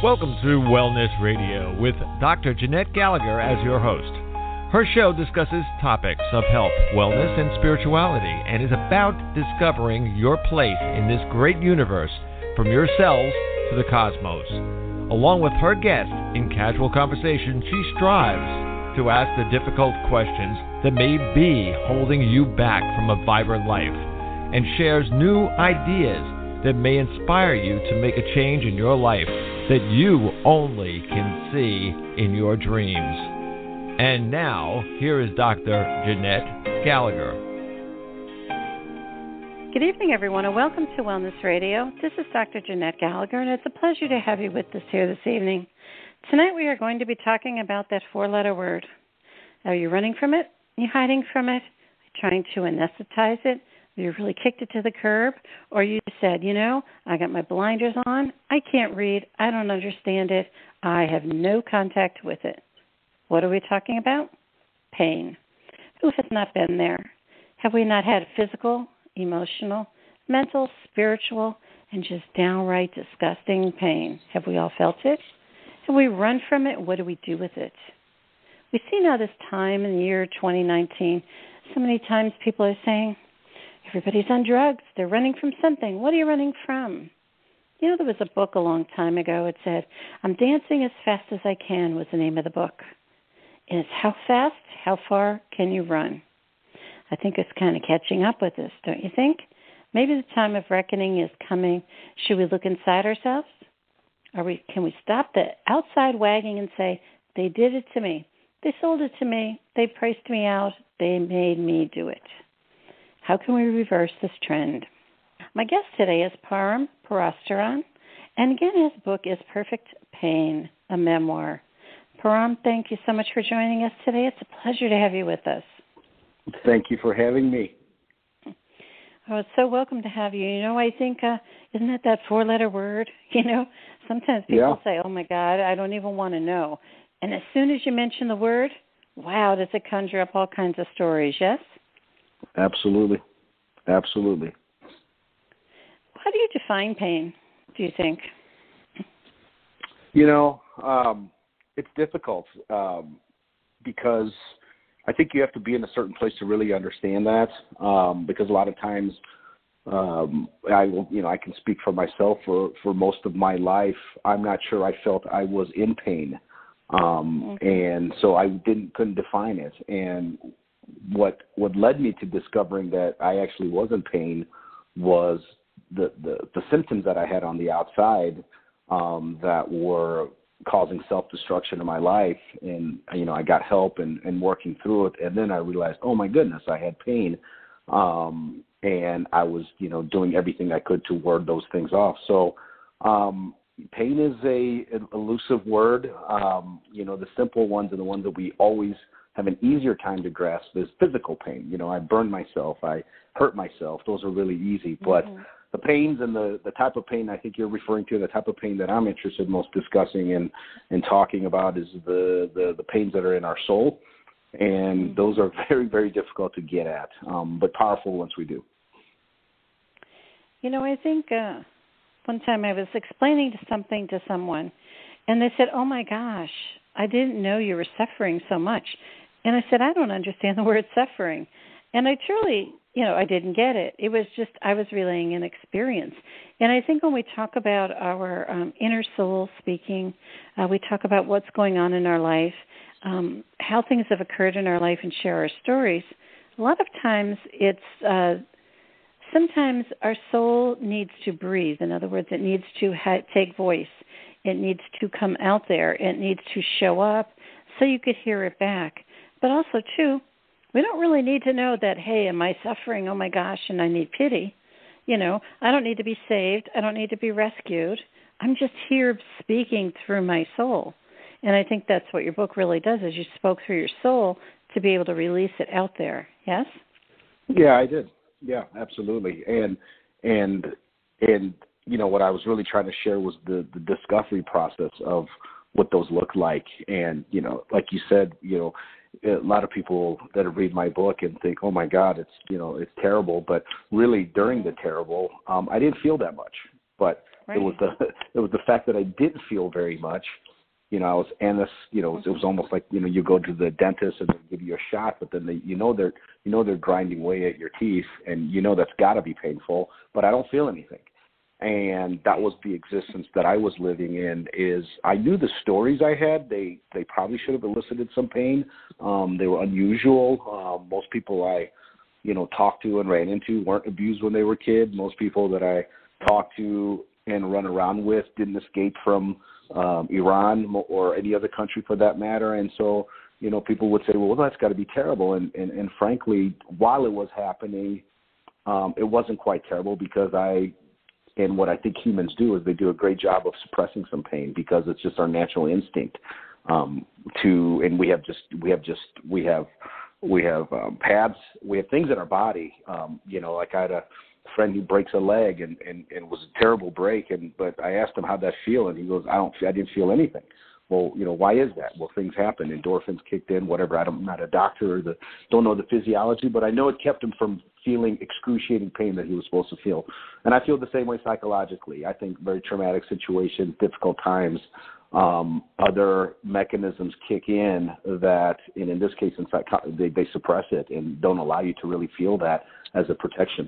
Welcome to Wellness Radio with Dr. Jeanette Gallagher as your host. Her show discusses topics of health, wellness, and spirituality and is about discovering your place in this great universe from your cells to the cosmos. Along with her guests, in casual conversation, she strives to ask the difficult questions that may be holding you back from a vibrant life and shares new ideas that may inspire you to make a change in your life that you only can see in your dreams. And now, here is Dr. Jeanette Gallagher. Good evening, everyone, and welcome to Wellness Radio. This is Dr. Jeanette Gallagher, and it's a pleasure to have you with us here this evening. Tonight we are going to be talking about that four-letter word. Are you running from it? Are you hiding from it? Are you trying to anesthetize it? You really kicked it to the curb, or you said, I got my blinders on, I can't read, I don't understand it, I have no contact with it. What are we talking about? Pain. Who has not been there? Have we not had physical, emotional, mental, spiritual, and just downright disgusting pain? Have we all felt it? Have we run from it? What do we do with it? We see now this time in the year 2019, so many times people are saying, everybody's on drugs. They're running from something. What are you running from? There was a book a long time ago. It said, I'm Dancing as Fast as I Can was the name of the book. And it's how fast, how far can you run? I think it's kind of catching up with this, don't you think? Maybe the time of reckoning is coming. Should we look inside ourselves? Can we stop the outside wagging and say, they did it to me. They sold it to me. They priced me out. They made me do it. How can we reverse this trend? My guest today is Param Parastaran, and again, his book is Perfect Pain, a memoir. Param, thank you so much for joining us today. It's a pleasure to have you with us. Thank you for having me. Oh, it's so welcome to have you. I think, isn't that four-letter word? Sometimes people say, oh, my God, I don't even want to know. And as soon as you mention the word, wow, does it conjure up all kinds of stories, yes? Absolutely. Absolutely. How do you define pain, do you think? It's difficult because I think you have to be in a certain place to really understand that because a lot of times I can speak for myself for most of my life. I'm not sure I felt I was in pain. And so I couldn't define it. And what led me to discovering that I actually was in pain was the symptoms that I had on the outside that were causing self-destruction in my life. And, I got help and working through it. And then I realized, oh, my goodness, I had pain. And I was, doing everything I could to ward those things off. So pain is an elusive word. The simple ones are the ones that we always have an easier time to grasp is physical pain. I burned myself, I hurt myself. Those are really easy. But the pains and the type of pain I think you're referring to, the type of pain that I'm interested most discussing and talking about is the pains that are in our soul. And those are very, very difficult to get at, but powerful once we do. I think one time I was explaining something to someone, and they said, oh, my gosh, I didn't know you were suffering so much. And I said, I don't understand the word suffering. And I truly, I didn't get it. It was just I was relaying an experience. And I think when we talk about our inner soul speaking, we talk about what's going on in our life, how things have occurred in our life and share our stories. A lot of times it's sometimes our soul needs to breathe. In other words, it needs to take voice. It needs to come out there. It needs to show up so you could hear it back. But also, too, we don't really need to know that, hey, am I suffering? Oh, my gosh, and I need pity. I don't need to be saved. I don't need to be rescued. I'm just here speaking through my soul. And I think that's what your book really does, is you spoke through your soul to be able to release it out there. Yes? Yeah, I did. Yeah, absolutely. And what I was really trying to share was the discovery process of what those look like. And, like you said, a lot of people that read my book and think, oh my God, it's terrible. But really during the terrible, I didn't feel that much. But Right. It was the fact that I didn't feel very much. You know, I was it was almost like, you go to the dentist and they give you a shot, but then they're grinding away at your teeth, and that's got to be painful, but I don't feel anything. And that was the existence that I was living in. Is I knew the stories I had, they probably should have elicited some pain. They were unusual. Most people I talked to and ran into weren't abused when they were kids. Most people that I talked to and run around with didn't escape from Iran or any other country for that matter. And so, people would say, well, that's got to be terrible. And frankly, while it was happening, it wasn't quite terrible, because and what I think humans do is they do a great job of suppressing some pain, because it's just our natural instinct and we have pads, we have things in our body. Like I had a friend who breaks a leg and it was a terrible break, but I asked him how'd that feel, and he goes, I didn't feel anything. Well, why is that? Well, things happen. Endorphins kicked in, whatever. I'm not a doctor or don't know the physiology, but I know it kept him from feeling excruciating pain that he was supposed to feel. And I feel the same way psychologically. I think very traumatic situations, difficult times, other mechanisms kick in that, and in this case, in fact, they suppress it and don't allow you to really feel that as a protection.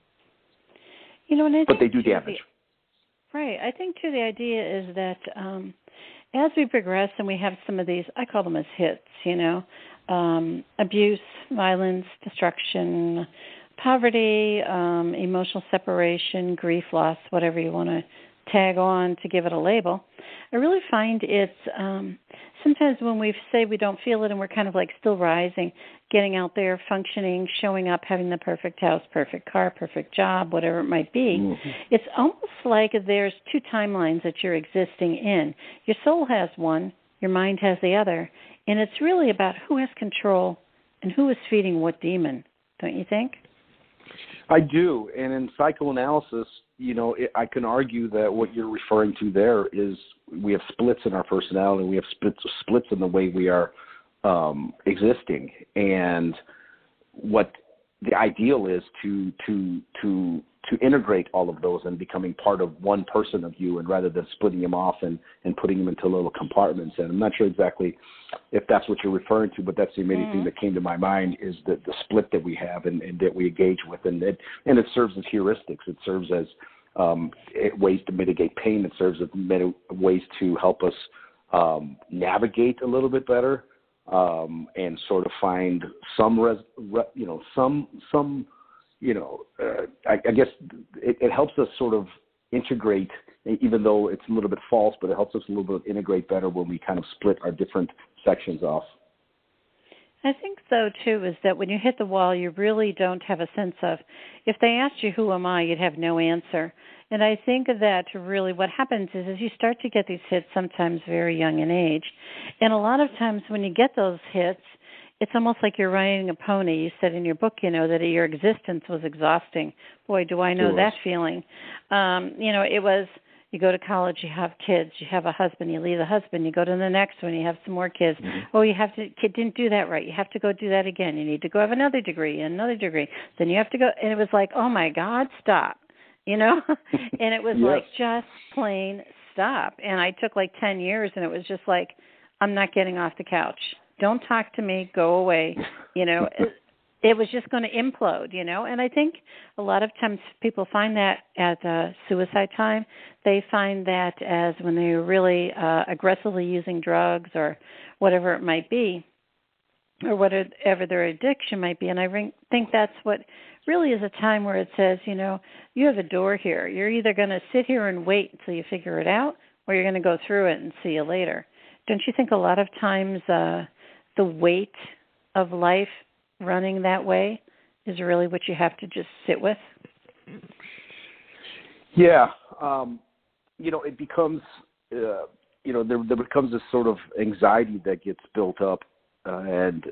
And but they do damage. Right. I think, too, the idea is that as we progress and we have some of these, I call them as hits, abuse, violence, destruction, poverty, emotional separation, grief, loss, whatever you want to tag on to give it a label. I really find it's sometimes when we say we don't feel it and we're kind of like still rising, getting out there, functioning, showing up, having the perfect house, perfect car, perfect job, whatever it might be, it's almost like there's two timelines that you're existing in. Your soul has one, your mind has the other, and it's really about who has control and who is feeding what demon, don't you think? I do, and in psychoanalysis, I can argue that what you're referring to there is we have splits in our personality, we have splits in the way we are existing, and what the ideal is to integrate all of those and becoming part of one person of you, and rather than splitting them off and putting them into little compartments. And I'm not sure exactly if that's what you're referring to, but that's the immediate thing that came to my mind, is the split that we have and that we engage with, and it serves as heuristics. It serves as ways to mitigate pain. It serves as ways to help us navigate a little bit better and sort of find I guess it helps us sort of integrate, even though it's a little bit false, but it helps us a little bit integrate better when we kind of split our different sections off. I think so, too, is that when you hit the wall, you really don't have a sense of, if they asked you, who am I, you'd have no answer. And I think that really what happens is you start to get these hits sometimes very young in age. And a lot of times when you get those hits, it's almost like you're riding a pony. You said in your book, that your existence was exhausting. Boy, do I know that feeling. It was, you go to college, you have kids, you have a husband, you leave the husband, you go to the next one, you have some more kids. Oh, kid didn't do that right. You have to go do that again. You need to go have another degree. Then you have to go, and it was like, oh my God, stop, and it was like, just plain stop. And I took like 10 years, and it was just like, I'm not getting off the couch. Don't talk to me. Go away. It was just going to implode, And I think a lot of times people find that at suicide time. They find that as when they're really aggressively using drugs or whatever it might be, or whatever their addiction might be. And I think that's what really is a time where it says, you have a door here. You're either going to sit here and wait until you figure it out, or you're going to go through it and see you later. Don't you think a lot of times the weight of life running that way is really what you have to just sit with? Yeah. It becomes, there becomes this sort of anxiety that gets built up. And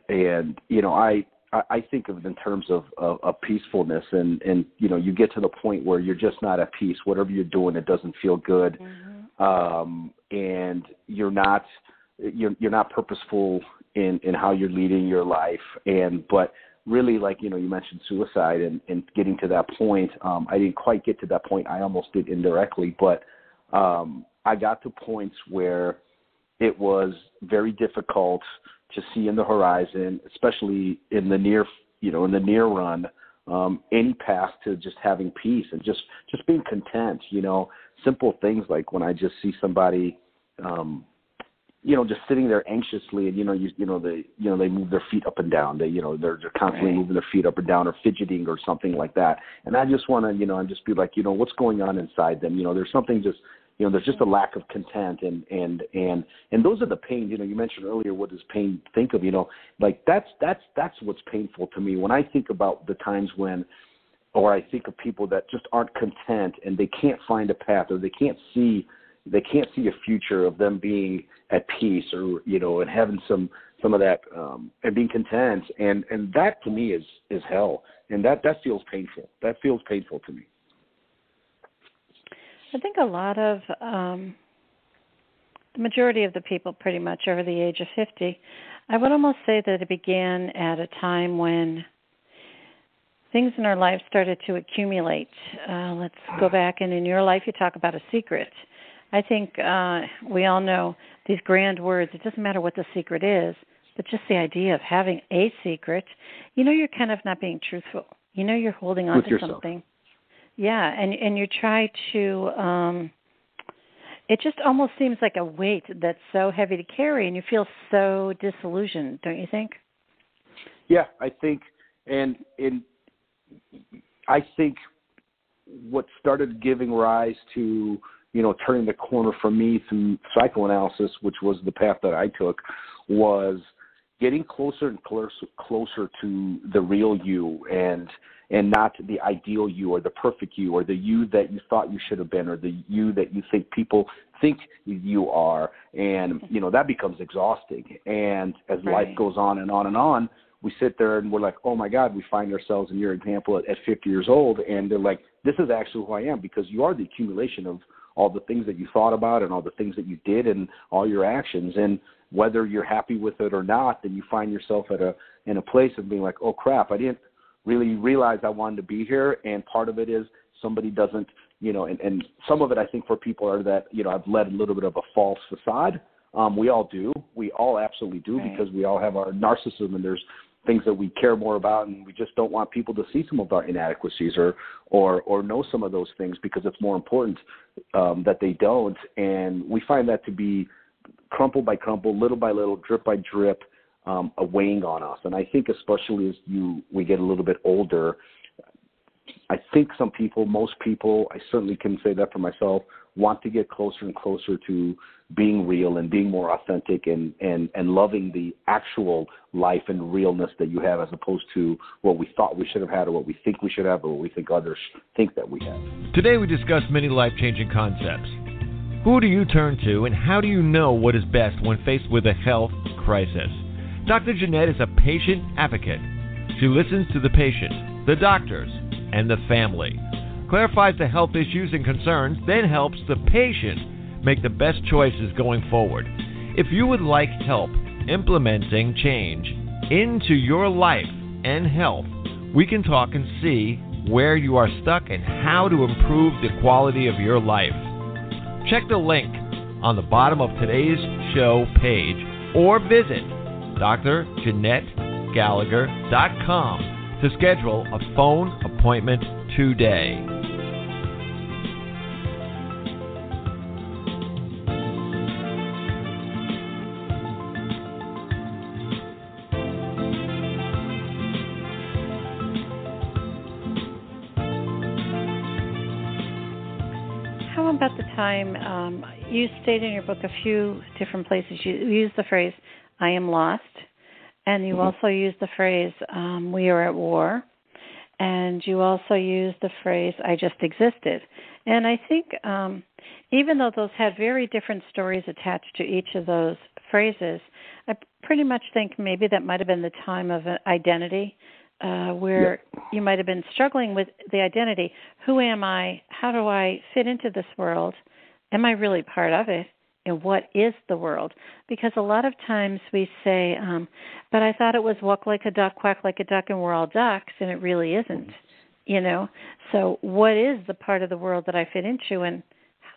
I think of it in terms of peacefulness and, you get to the point where you're just not at peace. Whatever you're doing, it doesn't feel good. And you're not purposeful in how you're leading your life. But really, like, you mentioned suicide and getting to that point. I didn't quite get to that point. I almost did indirectly, but I got to points where it was very difficult to see in the horizon, especially in the near run, any path to just having peace and just being content. Simple things like when I just see somebody, just sitting there anxiously, and they move their feet up and down. They're constantly moving their feet up and down or fidgeting or something like that. And I just want to, just be like, what's going on inside them? There's something just. There's just a lack of content, and those are the pains. You mentioned earlier, what does pain think of? Like that's what's painful to me when I think about the times when, or I think of people that just aren't content and they can't find a path, or they can't see a future of them being at peace, or and having some of that and being content, and that to me is hell, and that feels painful. That feels painful to me. I think a lot of, the majority of the people pretty much over the age of 50, I would almost say that it began at a time when things in our lives started to accumulate. Let's go back, and in your life you talk about a secret. I think we all know these grand words. It doesn't matter what the secret is, but just the idea of having a secret, you're kind of not being truthful. You're holding on to something. Yeah, and you try to, it just almost seems like a weight that's so heavy to carry, and you feel so disillusioned, don't you think? Yeah, I think, and I think what started giving rise to, turning the corner for me through psychoanalysis, which was the path that I took, was getting closer and closer to the real you, and not the ideal you or the perfect you or the you that you thought you should have been or the you that you think people think you are. And, that becomes exhausting. And as life goes on and on and on, we sit there and we're like, oh, my God, we find ourselves in your example at 50 years old. And they're like, this is actually who I am, because you are the accumulation of all the things that you thought about and all the things that you did and all your actions. And whether you're happy with it or not, then you find yourself in a place of being like, oh, crap, I didn't really realize I wanted to be here. And part of it is somebody doesn't, and some of it I think for people are that, I've led a little bit of a false facade. We all do. We all absolutely do, because we all have our narcissism, and there's things that we care more about, and we just don't want people to see some of our inadequacies or know some of those things, because it's more important that they don't. And we find that to be crumple by crumple, little by little, drip by drip, a weighing on us. And I think especially as we get a little bit older, I think most people, I certainly can say that for myself, want to get closer and closer to being real and being more authentic and loving the actual life and realness that you have, as opposed to what we thought we should have had, or what we think we should have, or what we think others think that we have. Today we discuss many life-changing concepts. Who do you turn to, and how do you know what is best when faced with a health crisis? Dr. Jeanette is a patient advocate. She listens to the patient, the doctors, and the family, clarifies the health issues and concerns, then helps the patient make the best choices going forward. If you would like help implementing change into your life and health, we can talk and see where you are stuck and how to improve the quality of your life. Check the link on the bottom of today's show page, or visit drjeanettegallagher.com to schedule a phone appointment today. How about the time, you state in your book a few different places, you use the phrase, I am lost, and you also use the phrase, we are at war, and you also use the phrase, I just existed. And I think even though those had very different stories attached to each of those phrases, I pretty much think maybe that might have been the time of identity, where you might have been struggling with the identity. Who am I? How do I fit into this world? Am I really part of it? And what is the world? Because a lot of times we say, but I thought it was walk like a duck, quack like a duck, and we're all ducks, and it really isn't, So what is the part of the world that I fit into, and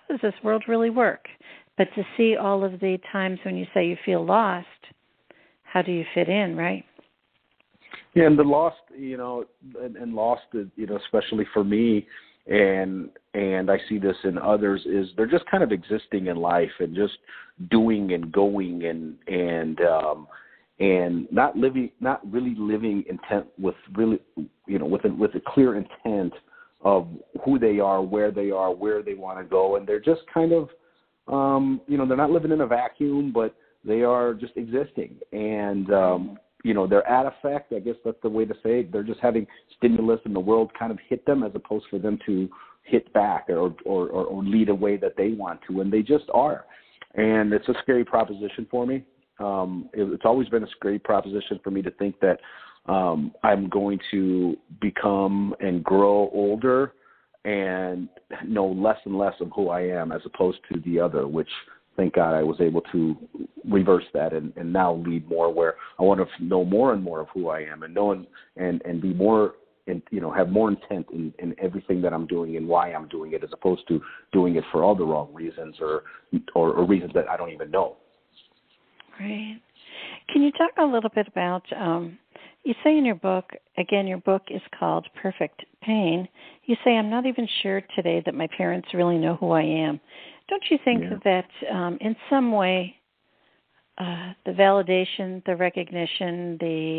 does this world really work? But to see all of the times when you say you feel lost, how do you fit in, right? Yeah, and the lost, and lost, especially for me, and I see this in others, is they're just kind of existing in life and just doing and going and not really living intent with really, with a clear intent of who they are, where they want to go, and they're just kind of, they're not living in a vacuum, but they are just existing, and they're at effect. I guess that's the way to say it. They're just having stimulus in the world kind of hit them, as opposed for them to hit back or lead a way that they want to, and they just are. And it's a scary proposition for me. It's always been a scary proposition for me to think that I'm going to become and grow older and know less and less of who I am, as opposed to the other, which, thank God, I was able to reverse that and now lead more where I want to know more and more of who I am and know and be more, and have more intent in everything that I'm doing and why I'm doing it, as opposed to doing it for all the wrong reasons or reasons that I don't even know. Right. Can you talk a little bit about, you say in your book, again, your book is called Perfect Pain. You say, I'm not even sure today that my parents really know who I am. Don't you think that in some way the validation, the recognition,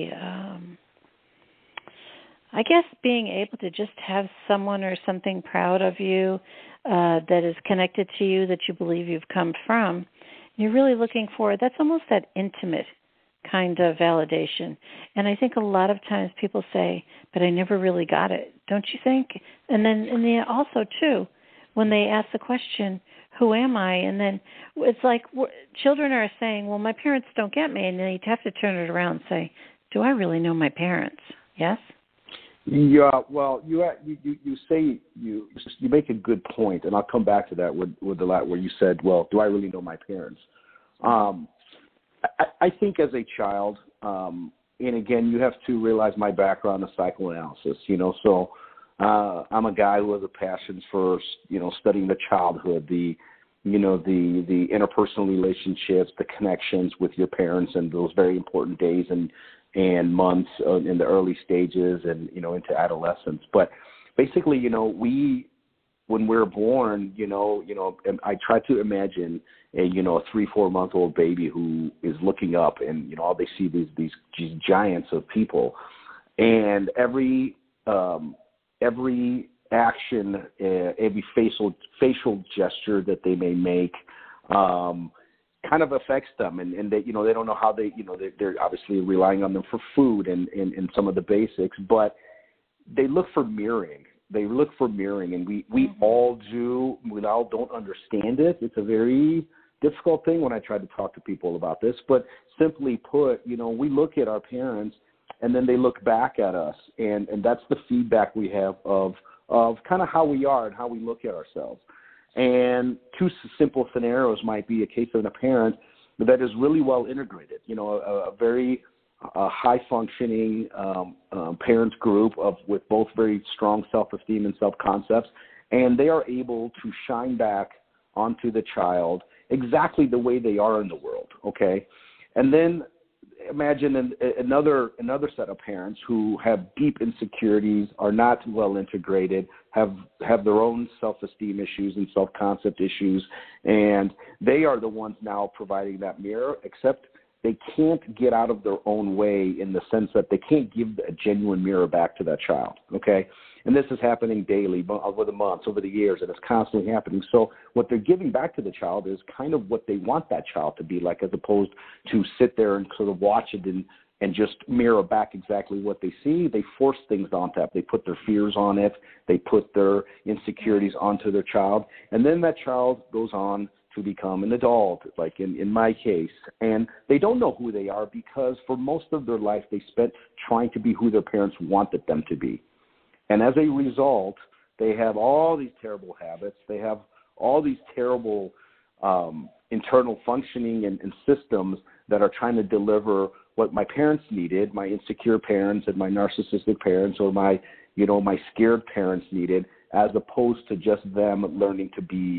I guess being able to just have someone or something proud of you that is connected to you, that you believe you've come from, you're really looking for, that's almost that intimate kind of validation. And I think a lot of times people say, but I never really got it. Don't you think? And then also, too, when they ask the question, who am I? And then it's like children are saying, well, my parents don't get me. And then you have to turn it around and say, do I really know my parents? Yes? Yeah, well, you say you make a good point, and I'll come back to that with the lot where you said, well, do I really know my parents? I think as a child, and again, you have to realize my background is psychoanalysis, so I'm a guy who has a passion for, studying the childhood, the interpersonal relationships, the connections with your parents, and those very important days and months in the early stages and, into adolescence. But basically, when we're born, I try to imagine a 3-4 month old baby who is looking up and, all they see these giants of people, and every action, every facial gesture that they may make, kind of affects them, and they, they don't know how they're obviously relying on them for food and some of the basics, but they look for mirroring. And we all do. We all don't understand it. It's a very difficult thing when I try to talk to people about this, but simply put, we look at our parents and then they look back at us, and that's the feedback we have of kind of how we are and how we look at ourselves. And two simple scenarios might be a case of a parent that is really well integrated, a very high-functioning parent group with both very strong self-esteem and self-concepts, and they are able to shine back onto the child exactly the way they are in the world, okay? And then imagine another set of parents who have deep insecurities, are not well integrated, have their own self-esteem issues and self-concept issues, and they are the ones now providing that mirror, except they can't get out of their own way in the sense that they can't give a genuine mirror back to that child, okay? And this is happening daily, over the months, over the years, and it's constantly happening. So what they're giving back to the child is kind of what they want that child to be like, as opposed to sit there and sort of watch it and just mirror back exactly what they see. They force things onto that. They put their fears on it. They put their insecurities onto their child. And then that child goes on to become an adult, like in my case. And they don't know who they are because for most of their life they spent trying to be who their parents wanted them to be. And as a result, they have all these terrible habits. They have all these terrible internal functioning and systems that are trying to deliver what my parents needed, my insecure parents and my narcissistic parents, or my scared parents needed, as opposed to just them learning to be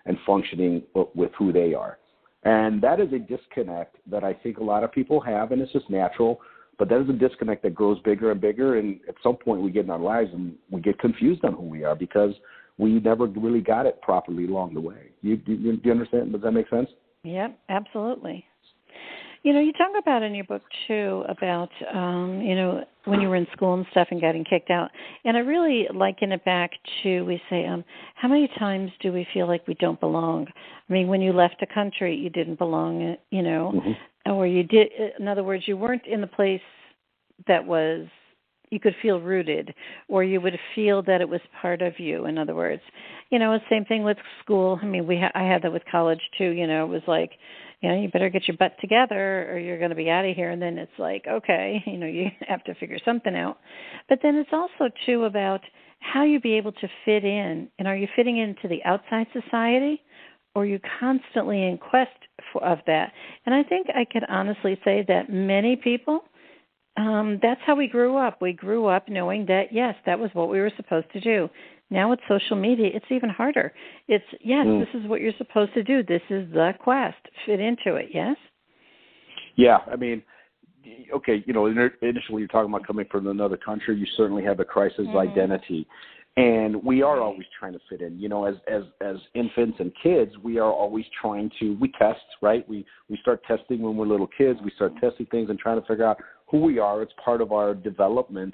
and functioning with who they are. And that is a disconnect that I think a lot of people have, and it's just natural. But that is a disconnect that grows bigger and bigger, and at some point we get in our lives and we get confused on who we are because we never really got it properly along the way. Do you understand? Does that make sense? Yep, absolutely. You talk about in your book, too, about, when you were in school and stuff and getting kicked out. And I really liken it back to, we say, how many times do we feel like we don't belong? I mean, when you left a country, you didn't belong, or you did, in other words, you weren't in the place that was, you could feel rooted, or you would feel that it was part of you, in other words. Same thing with school. I mean, I had that with college, too. It was like, you better get your butt together or you're going to be out of here. And then it's like, okay, you have to figure something out. But then it's also, too, about how you be able to fit in. And are you fitting into the outside society, or are you constantly in quest of that? And I think I could honestly say that many people, that's how we grew up. We grew up knowing that, yes, that was what we were supposed to do. Now with social media, it's even harder. It's, yes, this is what you're supposed to do. This is the quest. Fit into it, yes? Yeah, I mean, okay, initially you're talking about coming from another country. You certainly have a crisis of identity. And we are always trying to fit in. As infants and kids, we are always trying to, we test, right? We start testing when we're little kids. We start testing things and trying to figure out who we are. It's part of our development.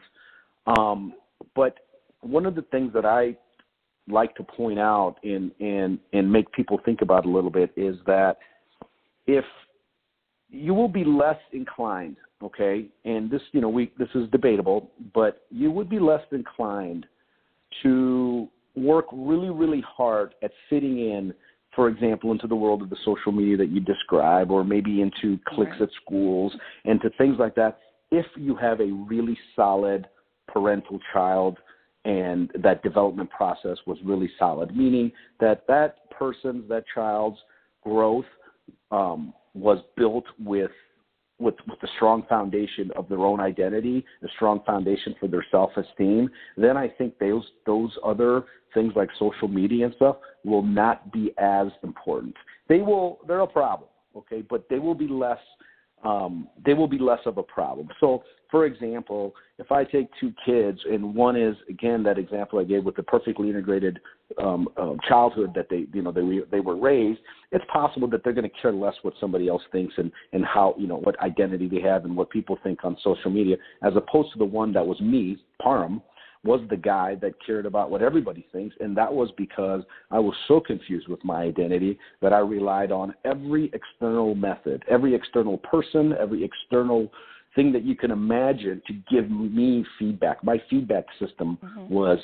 But one of the things that I like to point out and make people think about a little bit is that if you will be less inclined, okay, and this, this is debatable, but you would be less inclined to work really, really hard at fitting in, for example, into the world of the social media that you describe, or maybe into cliques at schools and to things like that, if you have a really solid parental child and that development process was really solid, meaning that child's growth was built with the strong foundation of their own identity, the strong foundation for their self-esteem, then I think those other things like social media and stuff will not be as important. They're a problem, okay, but they will be less of a problem. So, for example, if I take two kids, and one is, again, that example I gave with the perfectly integrated childhood that they were raised, it's possible that they're going to care less what somebody else thinks and how, what identity they have and what people think on social media, as opposed to the one that was me, Parham, was the guy that cared about what everybody thinks, and that was because I was so confused with my identity that I relied on every external method, every external person, every external thing that you can imagine to give me feedback. My feedback system was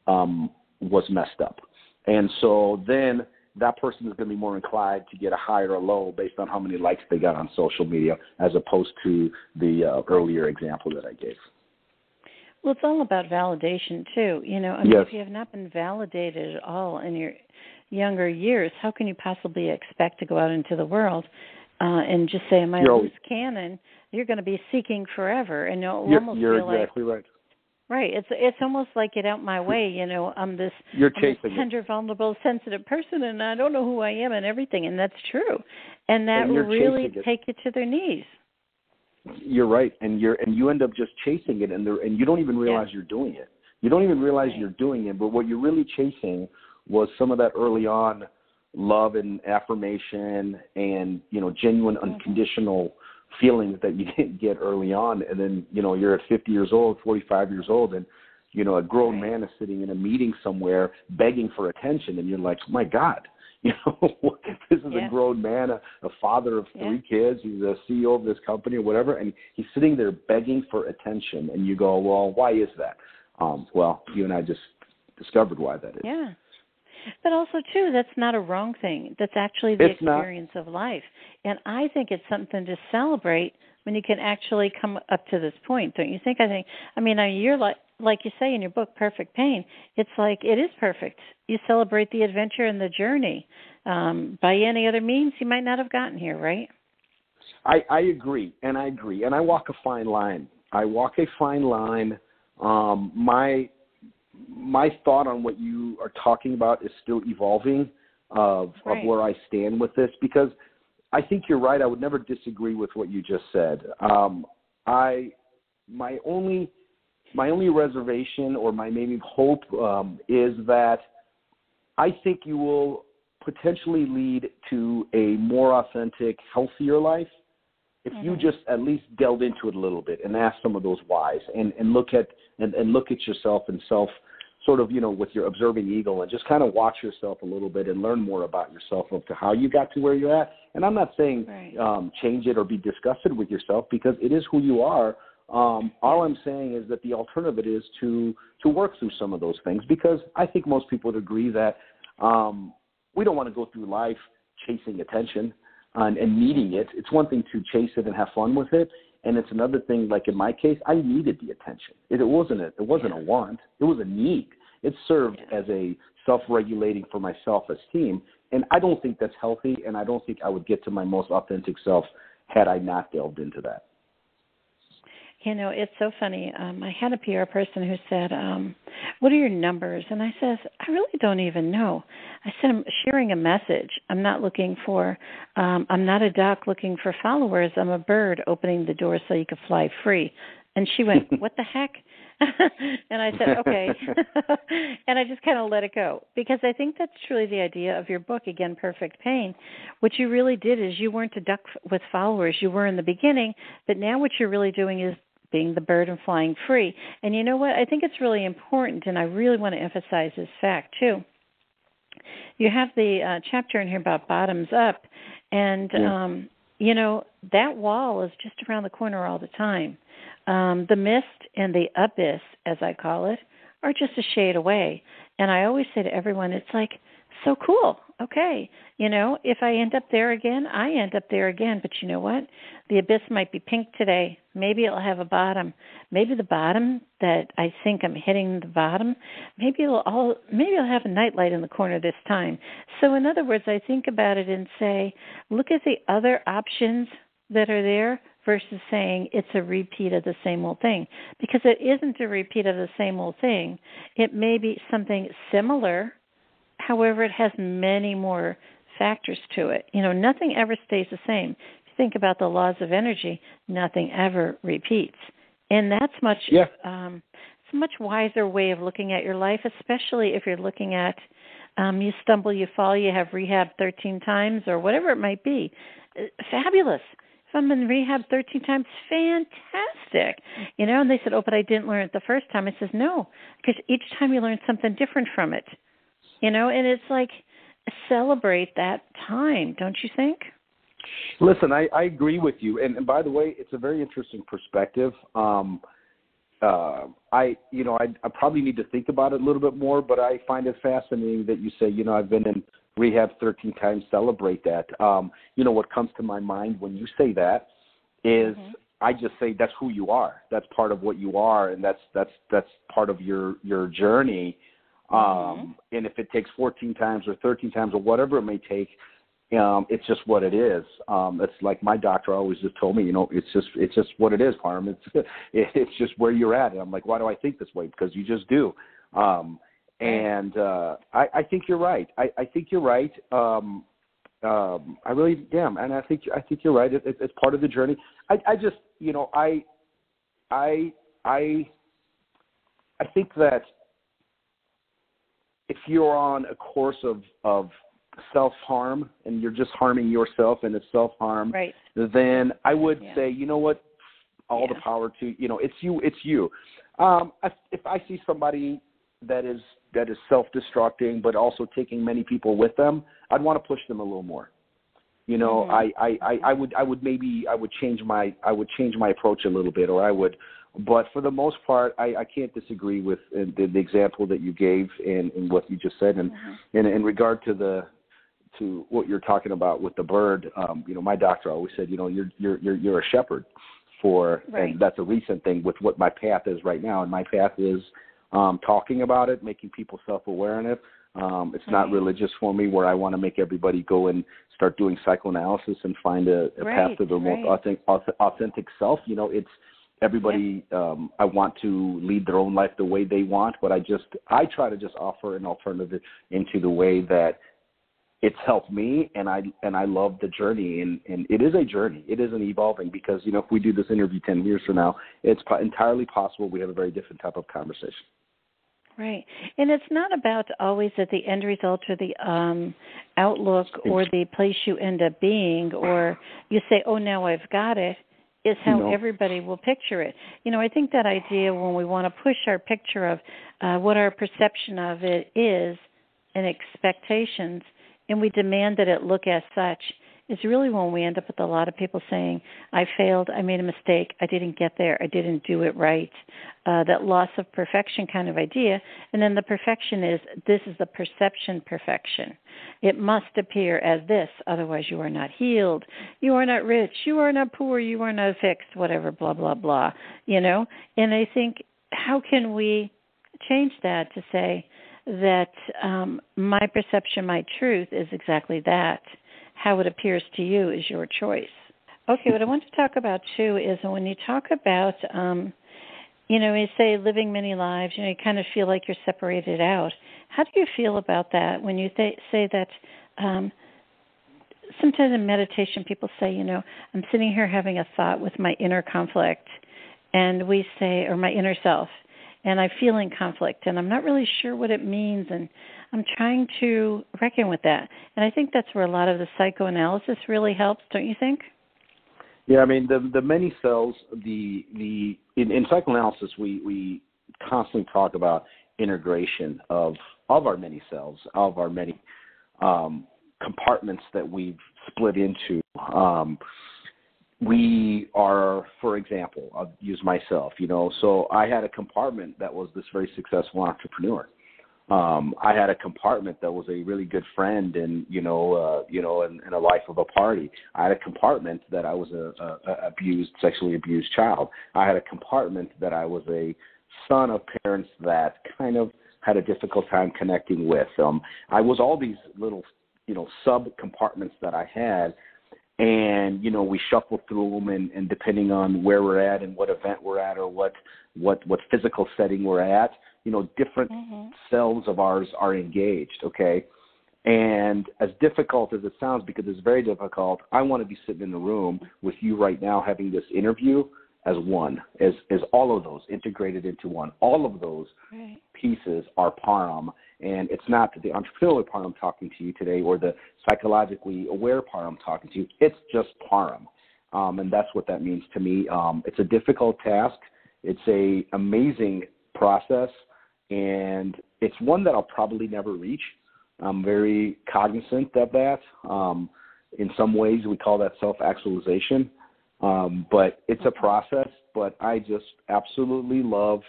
messed up. And so then that person is going to be more inclined to get a high or a low based on how many likes they got on social media, as opposed to the earlier example that I gave. Well, it's all about validation, too. If you have not been validated at all in your younger years, how can you possibly expect to go out into the world and just say, am I a loose cannon? You're going to be seeking forever. And you're exactly right. Right. It's almost like, get out my way. I'm this tender, vulnerable, sensitive person, and I don't know who I am and everything. And that's true. And that will really take you to their knees. You're right, and you end up just chasing it, and you don't even realize you're doing it. You don't even realize you're doing it, but what you're really chasing was some of that early on love and affirmation and genuine unconditional feelings that you didn't get early on, and then you're at 50 years old, 45 years old, and a grown man is sitting in a meeting somewhere begging for attention, and you're like, my God. This is a grown man, a father of three kids. He's a CEO of this company or whatever, and he's sitting there begging for attention. And you go, well, why is that? Well, you and I just discovered why that is. Yeah. But also, too, that's not a wrong thing. That's actually the experience of life. And I think it's something to celebrate when you can actually come up to this point, don't you think? You're like you say in your book, Perfect Pain, it's like it is perfect. You celebrate the adventure and the journey. By any other means, you might not have gotten here, right? I agree, and I walk a fine line. My thought on what you are talking about is still evolving, of where I stand with this, because I think you're right. I would never disagree with what you just said. My only reservation, or my maybe hope, is that I think you will potentially lead to a more authentic, healthier life if you just at least delve into it a little bit and ask some of those whys, and look at yourself and self, sort of, with your observing eagle, and just kind of watch yourself a little bit and learn more about yourself as to how you got to where you're at. And I'm not saying change it or be disgusted with yourself, because it is who you are. All I'm saying is that the alternative is to work through some of those things, because I think most people would agree that we don't want to go through life chasing attention and needing it. It's one thing to chase it and have fun with it, and it's another thing, like in my case, I needed the attention. It wasn't a want. It was a need. It served as a self-regulating for my self-esteem, and I don't think that's healthy, and I don't think I would get to my most authentic self had I not delved into that. It's so funny. I had a PR person who said, what are your numbers? And I says, I really don't even know. I said, I'm sharing a message. I'm not looking for, I'm not a duck looking for followers. I'm a bird opening the door so you can fly free. And she went, what the heck? And I said, okay. And I just kind of let it go, because I think that's truly the idea of your book, again, Perfect Pain. What you really did is you weren't a duck with followers. You were in the beginning, but now what you're really doing is being the bird and flying free. And you know what? I think it's really important, and I really want to emphasize this fact, too. You have the chapter in here about bottoms up, and, that wall is just around the corner all the time. The mist and the abyss, as I call it, are just a shade away. And I always say to everyone, it's like, so cool. Okay. If I end up there again, I end up there again. But you know what? The abyss might be pink today. Maybe it'll have a bottom. Maybe the bottom that I think I'm hitting the bottom, maybe I'll have a nightlight in the corner this time. So in other words, I think about it and say, look at the other options that are there, versus saying it's a repeat of the same old thing. Because it isn't a repeat of the same old thing. It may be something similar. However, it has many more factors to it. Nothing ever stays the same. If you think about the laws of energy, nothing ever repeats. And that's it's a much wiser way of looking at your life, especially if you're looking at you stumble, you fall, you have rehab 13 times, or whatever it might be. Fabulous. If I'm in rehab 13 times, fantastic. And they said, oh, but I didn't learn it the first time. I says, no, because each time you learn something different from it. And it's like, celebrate that time, don't you think? Listen, I agree with you. And by the way, it's a very interesting perspective. I probably need to think about it a little bit more, but I find it fascinating that you say, I've been in rehab 13 times, celebrate that. What comes to my mind when you say that is I just say that's who you are. That's part of what you are, and that's part of your journey. And if it takes 14 times or 13 times or whatever it may take, it's just what it is. It's like my doctor always just told me, it's just what it is, Parham. It's just where you're at. And I'm like, why do I think this way? Because you just do. And I think you're right. I think you're right. I really am, and I think you're right. It's part of the journey. I just, I think that if you're on a course of self-harm and you're just harming yourself and it's self-harm, then I would say, you know what, all the power to, it's you. If I see somebody that is self-destructing but also taking many people with them, I'd want to push them a little more. I would change my approach a little bit, or I would. But for the most part, I can't disagree with the example that you gave in what you just said. And in regard to what you're talking about with the bird, my doctor always said, you're a shepherd and that's a recent thing with what my path is right now. And my path is talking about it, making people self-aware in it. It's not religious for me, where I want to make everybody go and start doing psychoanalysis and find a path to their most authentic self. It's everybody. I want to lead their own life the way they want, but I try to just offer an alternative into the way that it's helped me, and I love the journey, and it is a journey. It is an evolving, because, you know, if we do this interview 10 years from now, it's entirely possible we have a very different type of conversation. Right. And it's not about always at the end result or the outlook or the place you end up being, or you say, oh, now I've got it, is how everybody will picture it. You know, I think that idea when we want to push our picture of what our perception of it is and expectations, and we demand that it look as such, is really when we end up with a lot of people saying, I failed, I made a mistake, I didn't get there, I didn't do it right, that loss of perfection kind of idea. And then the perfection is, this is the perception perfection. It must appear as this, otherwise you are not healed, you are not rich, you are not poor, you are not fixed, whatever, blah, blah, blah, you know. And I think, how can we change that to say that my perception, my truth is exactly that. How it appears to you is your choice. Okay, what I want to talk about, too, is when you talk about, you say living many lives, you kind of feel like you're separated out. How do you feel about that when you say that sometimes in meditation people say, I'm sitting here having a thought with my inner conflict, and we say, or my inner self, and I feel in conflict, and I'm not really sure what it means, and I'm trying to reckon with that. And I think that's where a lot of the psychoanalysis really helps, don't you think? Yeah, I mean, the many cells, in psychoanalysis, we constantly talk about integration of our many cells, of our many compartments that we've split into. We are, for example, I'll use myself, so I had a compartment that was this very successful entrepreneur. I had a compartment that was a really good friend and, in a life of a party. I had a compartment that I was a sexually abused child. I had a compartment that I was a son of parents that kind of had a difficult time connecting with. I was all these little, sub-compartments that I had. And, we shuffle through them, and depending on where we're at and what event we're at or what physical setting we're at, different cells of ours are engaged, okay? And as difficult as it sounds, because it's very difficult, I want to be sitting in the room with you right now having this interview as one, as all of those integrated into one. All of those pieces are Param, and it's not the entrepreneurial part I'm talking to you today or the psychologically aware part I'm talking to you. It's just Param, and that's what that means to me. It's a difficult task. It's a amazing process, and it's one that I'll probably never reach. I'm very cognizant of that. In some ways, we call that self-actualization. But it's a process, but I just absolutely love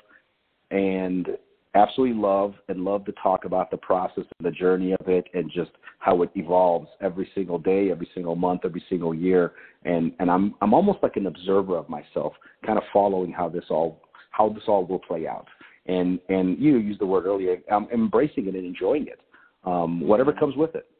to talk about the process and the journey of it and just how it evolves every single day, every single month, every single year. And I'm almost like an observer of myself, kind of following how this all will play out. And you used the word earlier, I'm embracing it and enjoying it. Whatever comes with it.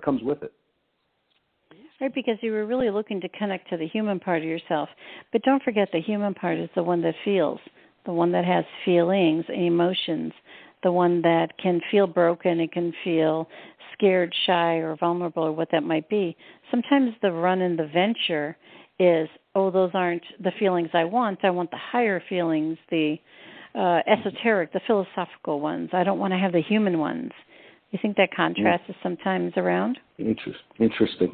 Right, because you were really looking to connect to the human part of yourself. But don't forget, the human part is the one that feels, the one that has feelings, emotions, the one that can feel broken, it can feel scared, shy, or vulnerable, or what that might be. Sometimes the run in the venture is, those aren't the feelings I want. I want the higher feelings, the esoteric, the philosophical ones. I don't want to have the human ones. You think that contrast is sometimes around? Interesting.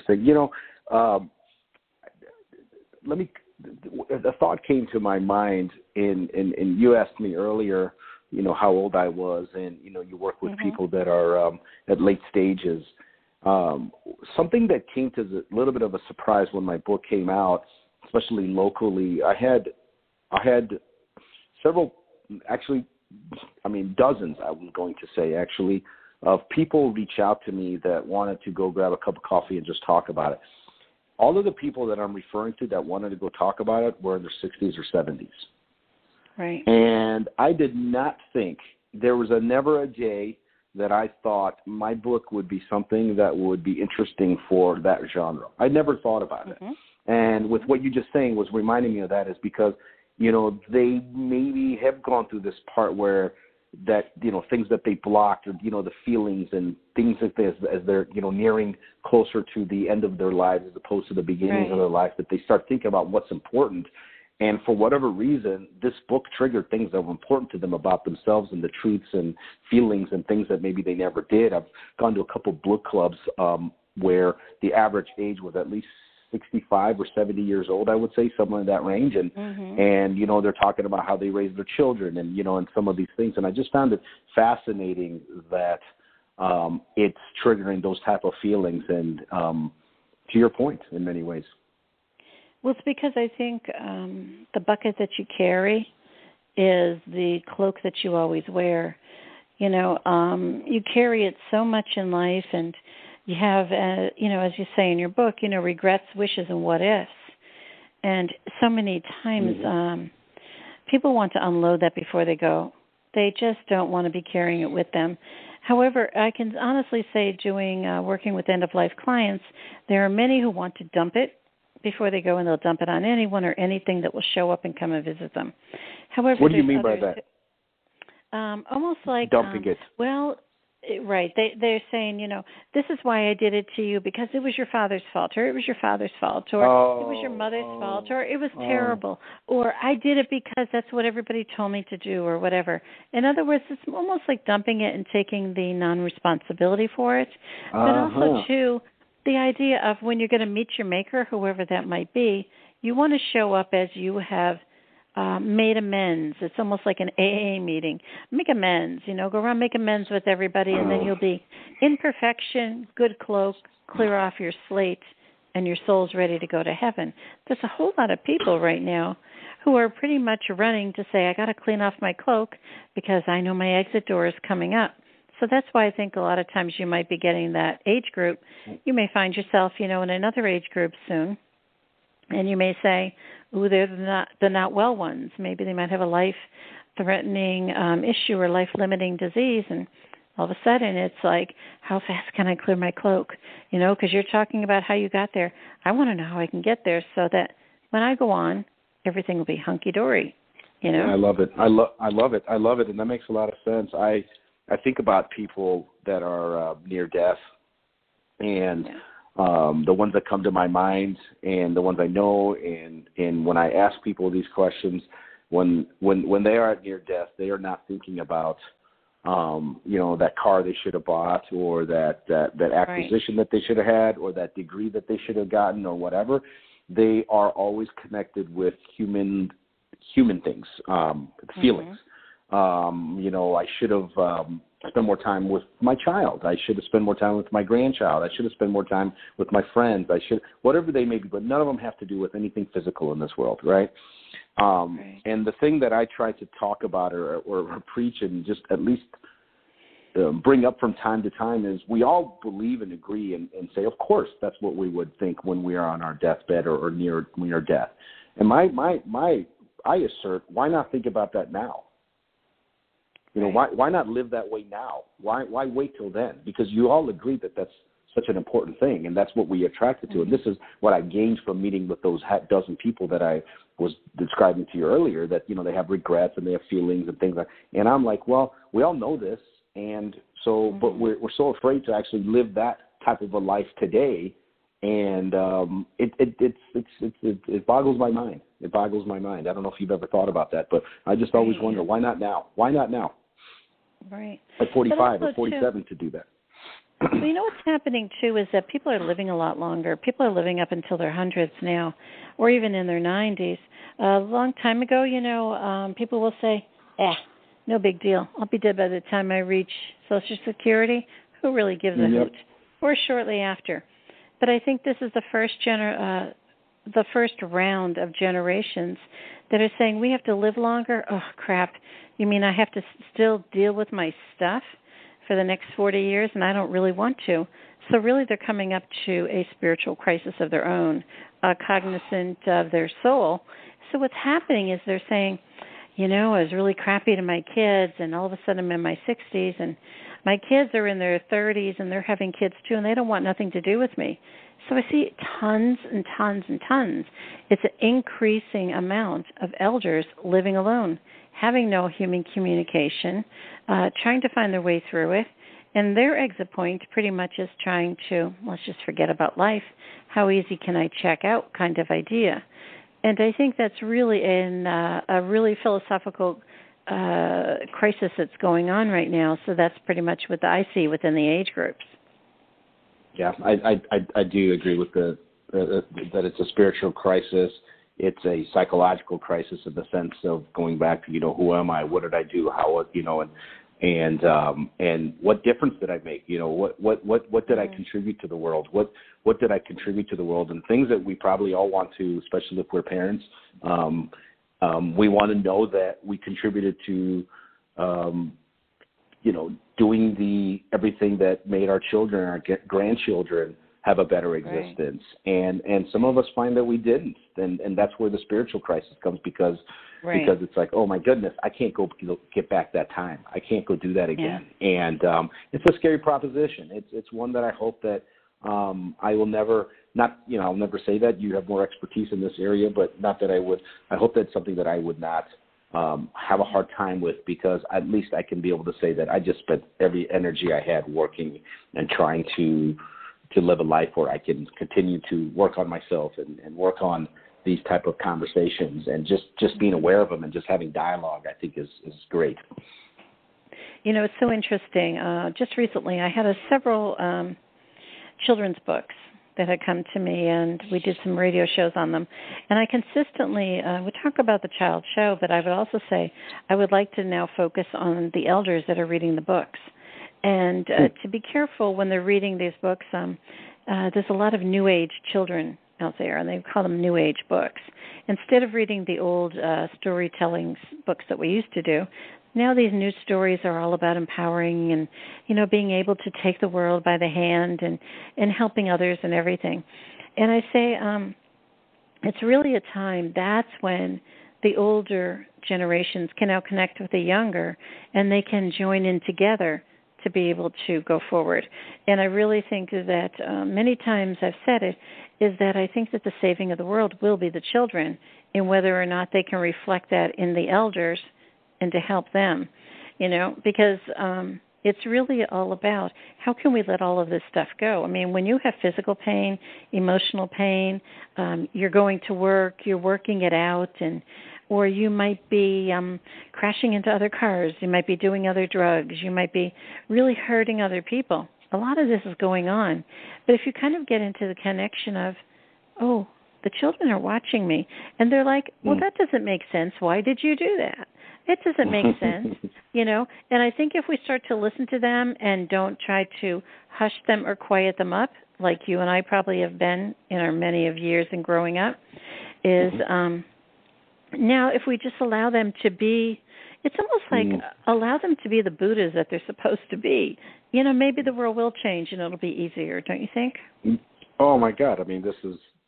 The thought came to my mind, and you asked me earlier, how old I was, and you work with people that are at late stages. Something that came to a little bit of a surprise when my book came out, especially locally. I had several, actually, dozens. I'm going to say actually. Of people reach out to me that wanted to go grab a cup of coffee and just talk about it. All of the people that I'm referring to that wanted to go talk about it were in their 60s or 70s. Right. And I did not think, there was never a day that I thought my book would be something that would be interesting for that genre. I never thought about it. And with what you just saying was reminding me of that is because, they maybe have gone through this part where, that, things that they blocked, or, the feelings and things like this as they're, nearing closer to the end of their lives as opposed to the beginning of their life, that they start thinking about what's important. And for whatever reason, this book triggered things that were important to them about themselves and the truths and feelings and things that maybe they never did. I've gone to a couple book clubs where the average age was at least 65 or 70 years old, I would say, somewhere in that range. And, they're talking about how they raise their children and, and some of these things. And I just found it fascinating that it's triggering those type of feelings. And to your point, in many ways. Well, it's because I think the bucket that you carry is the cloak that you always wear. You carry it so much in life, and you have, as you say in your book, regrets, wishes, and what ifs. And so many times people want to unload that before they go. They just don't want to be carrying it with them. However, I can honestly say, working with end-of-life clients, there are many who want to dump it before they go, and they'll dump it on anyone or anything that will show up and come and visit them. However, what do you mean by that? Almost like dumping it. Well, right. They're saying, this is why I did it to you because it was your father's fault, or it was your father's fault, or it was your mother's fault, or it was terrible, or I did it because that's what everybody told me to do, or whatever. In other words, it's almost like dumping it and taking the non-responsibility for it, but also too, the idea of when you're going to meet your maker, whoever that might be, you want to show up as you have made amends. It's almost like an AA meeting. Make amends, go around, make amends with everybody, and then you'll be in perfection, good cloak, clear off your slate, and your soul's ready to go to heaven. There's a whole lot of people right now who are pretty much running to say, I got to clean off my cloak because I know my exit door is coming up. So that's why I think a lot of times you might be getting that age group. You may find yourself, in another age group soon, and you may say, ooh, they're the not well ones. Maybe they might have a life-threatening issue or life-limiting disease, and all of a sudden it's like, how fast can I clear my cloak? Because you're talking about how you got there. I want to know how I can get there so that when I go on, everything will be hunky-dory, Yeah, I love it. I love it, and that makes a lot of sense. I think about people that are near death, and the ones that come to my mind and the ones I know, and when I ask people these questions, when they are at near death, they are not thinking about that car they should have bought, or that acquisition that they should have had, or that degree that they should have gotten, or whatever. They are always connected with human things, feelings. I should have spent more time with my child. I should have spent more time with my grandchild. I should have spent more time with my friends. Whatever they may be, but none of them have to do with anything physical in this world, right? And the thing that I try to talk about or preach and just at least bring up from time to time is we all believe and agree and say, of course, that's what we would think when we are on our deathbed or near death. And I assert, why not think about that now? Why not live that way now? Why wait till then? Because you all agree that that's such an important thing, and that's what we attracted to. And this is what I gained from meeting with those dozen people that I was describing to you earlier, that, they have regrets and they have feelings and things like that. And I'm like, well, we all know this, and so, but we're so afraid to actually live that type of a life today. And it boggles my mind. It boggles my mind. I don't know if you've ever thought about that, but I just always wonder, why not now? Why not now? Right. At 45 or 47 to do that. Well, what's happening, too, is that people are living a lot longer. People are living up until their hundreds now, or even in their 90s. A long time ago, people will say, no big deal. I'll be dead by the time I reach Social Security. Who really gives a hoot? Or shortly after. But I think this is the first round of generations that are saying we have to live longer. Oh, crap. You mean I have to still deal with my stuff for the next 40 years, and I don't really want to. So really they're coming up to a spiritual crisis of their own, cognizant of their soul. So what's happening is they're saying, I was really crappy to my kids, and all of a sudden I'm in my 60s, and my kids are in their 30s, and they're having kids too, and they don't want nothing to do with me. So I see tons and tons and tons. It's an increasing amount of elders living alone. having no human communication, trying to find their way through it. And their exit point pretty much is trying to, let's just forget about life. How easy can I check out kind of idea? And I think that's really a really philosophical crisis that's going on right now. So that's pretty much what I see within the age groups. Yeah, I do agree with that it's a spiritual crisis. It's a psychological crisis in the sense of going back to, who am I? What did I do? How, and what difference did I make? What did I contribute to the world? What did I contribute to the world? And things that we probably all want to, especially if we're parents, we want to know that we contributed to, doing everything that made our children, our grandchildren have a better existence. Right. And some of us find that we didn't. And that's where the spiritual crisis comes because it's like, oh my goodness, I can't go get back that time. I can't go do that again. Yeah. And it's a scary proposition. It's one that I hope that I will never, I'll never say that. You have more expertise in this area, but not that I would. I hope that's something that I would not have a hard time with, because at least I can be able to say that I just spent every energy I had working and trying to live a life where I can continue to work on myself and work on these type of conversations, and just being aware of them and just having dialogue, I think is great. It's so interesting. Just recently I had several children's books that had come to me, and we did some radio shows on them. And I consistently would talk about the child show, but I would also say I would like to now focus on the elders that are reading the books. And to be careful when they're reading these books, there's a lot of New Age children out there, and they call them New Age books. Instead of reading the old storytelling books that we used to do, now these new stories are all about empowering and, being able to take the world by the hand and helping others and everything. And I say it's really a time, that's when the older generations can now connect with the younger, and they can join in together to be able to go forward. And I really think that many times I've said it, is that I think that the saving of the world will be the children, and whether or not they can reflect that in the elders and to help them, because it's really all about how can we let all of this stuff go. I mean, when you have physical pain, emotional pain, you're going to work, you're working it out, or you might be crashing into other cars, you might be doing other drugs, you might be really hurting other people. A lot of this is going on. But if you kind of get into the connection of, oh, the children are watching me, and they're like, well, that doesn't make sense. Why did you do that? It doesn't make sense, And I think if we start to listen to them and don't try to hush them or quiet them up, like you and I probably have been in our many of years in growing up, is now if we just allow them to be, it's almost like allow them to be the Buddhas that they're supposed to be. Maybe the world will change and it'll be easier, don't you think? Oh my God! I mean, this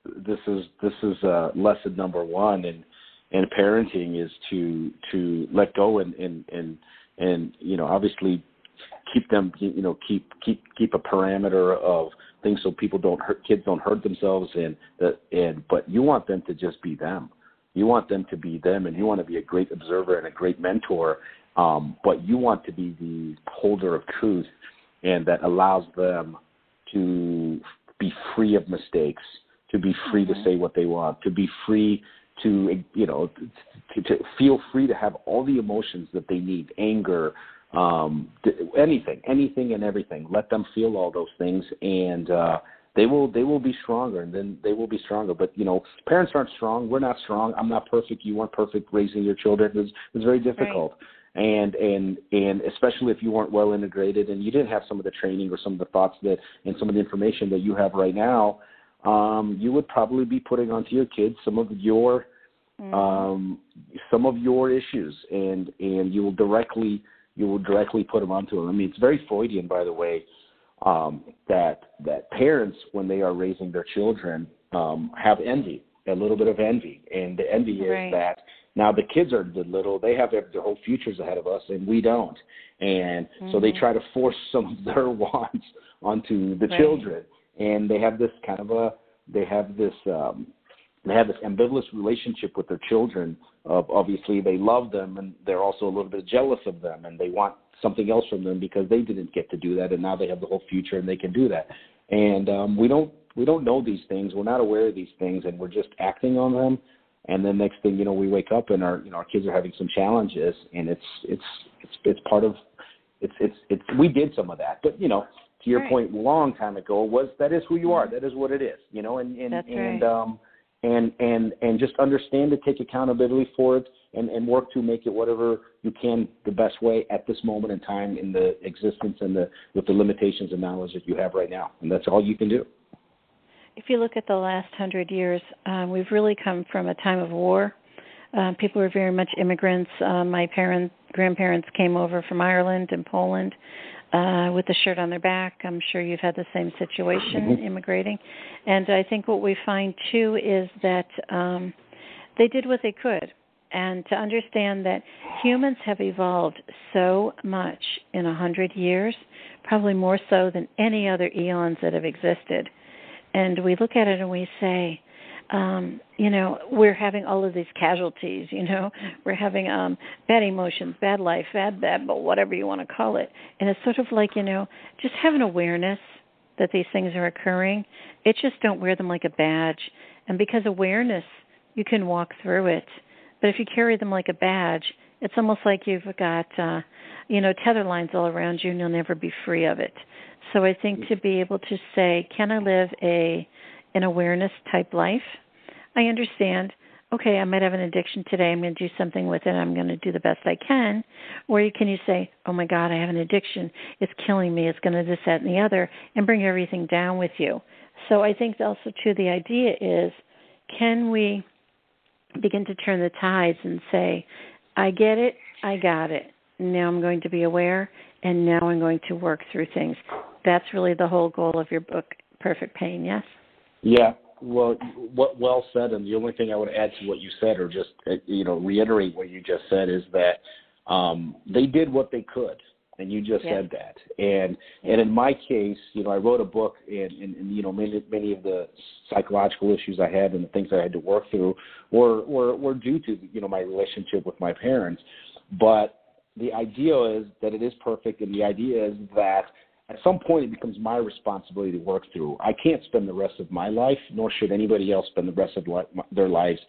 is lesson number one in parenting, is to let go and obviously keep them, keep a parameter of things so kids don't hurt themselves, but you want them to just be them. You want them to be them, and you want to be a great observer and a great mentor, but you want to be the holder of truth, and that allows them to be free of mistakes, to be free to say what they want, to be free to feel free to have all the emotions that they need, anger, anything and everything. Let them feel all those things, and they will be stronger, and then they will be stronger. But parents aren't strong. We're not strong. I'm not perfect. You weren't perfect raising your children. It's very difficult. Right. And especially if you weren't well integrated and you didn't have some of the training or some of the thoughts and some of the information that you have right now, you would probably be putting onto your kids some of your issues, and you will directly put them onto them. I mean, it's very Freudian, by the way, that parents, when they are raising their children, have envy, a little bit of envy, and the envy is that now the kids are little, they have their whole futures ahead of us, and we don't, and so they try to force some of their wants onto the children, and they have this kind of they have this ambivalent relationship with their children. Obviously, they love them, and they're also a little bit jealous of them, and they want something else from them because they didn't get to do that, and now they have the whole future and they can do that. And we don't know these things. We're not aware of these things, and we're just acting on them. And then next thing we wake up and our kids are having some challenges, and it's part of it's we did some of that, but to your right. point, a long time ago that is who you are. That is what it is, That's and right. and just understand it, take accountability for it, and work to make it whatever you can the best way at this moment in time in the existence and with the limitations and knowledge that you have right now, and that's all you can do. If you look at the last 100 years, we've really come from a time of war. People were very much immigrants. My grandparents came over from Ireland and Poland with the shirt on their back. I'm sure you've had the same situation immigrating. And I think what we find, too, is that they did what they could. And to understand that humans have evolved so much in 100 years, probably more so than any other eons that have existed. And we look at it and we say, we're having all of these casualties, we're having bad emotions, bad life, bad, but whatever you want to call it. And it's sort of like, just have an awareness that these things are occurring. It's just don't wear them like a badge. And because awareness, you can walk through it. But if you carry them like a badge, it's almost like you've got, tether lines all around you and you'll never be free of it. So I think to be able to say, can I live an awareness-type life? I understand, okay, I might have an addiction today. I'm going to do something with it. I'm going to do the best I can. Or can you say, oh, my God, I have an addiction. It's killing me. It's going to this, that, and the other, and bring everything down with you. So I think also, too, the idea is, can we begin to turn the tides and say, I get it, I got it. Now I'm going to be aware, and now I'm going to work through things. That's really the whole goal of your book, Perfect Pain, yes? Yeah, well said. And the only thing I would add to what you said, or just reiterate what you just said, is that they did what they could, and you just said that. And in my case, I wrote a book, and many of the psychological issues I had and the things I had to work through were due to my relationship with my parents. But the idea is that it is perfect, and the idea is that at some point it becomes my responsibility to work through. I can't spend the rest of my life, nor should anybody else spend the rest of their lives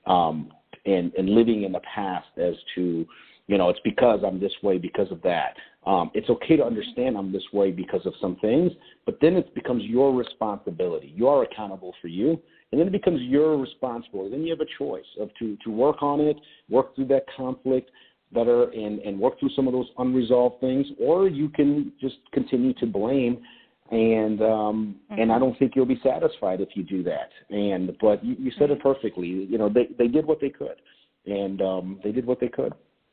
and living in the past as to, it's because I'm this way because of that. It's okay to understand I'm this way because of some things, but then it becomes your responsibility. You are accountable for you, and then it becomes your responsibility. Then you have a choice of to work on it, work through that conflict better, and work through some of those unresolved things, or you can just continue to blame, and I don't think you'll be satisfied if you do that. But you said it perfectly. They did what they could, and they did what they could.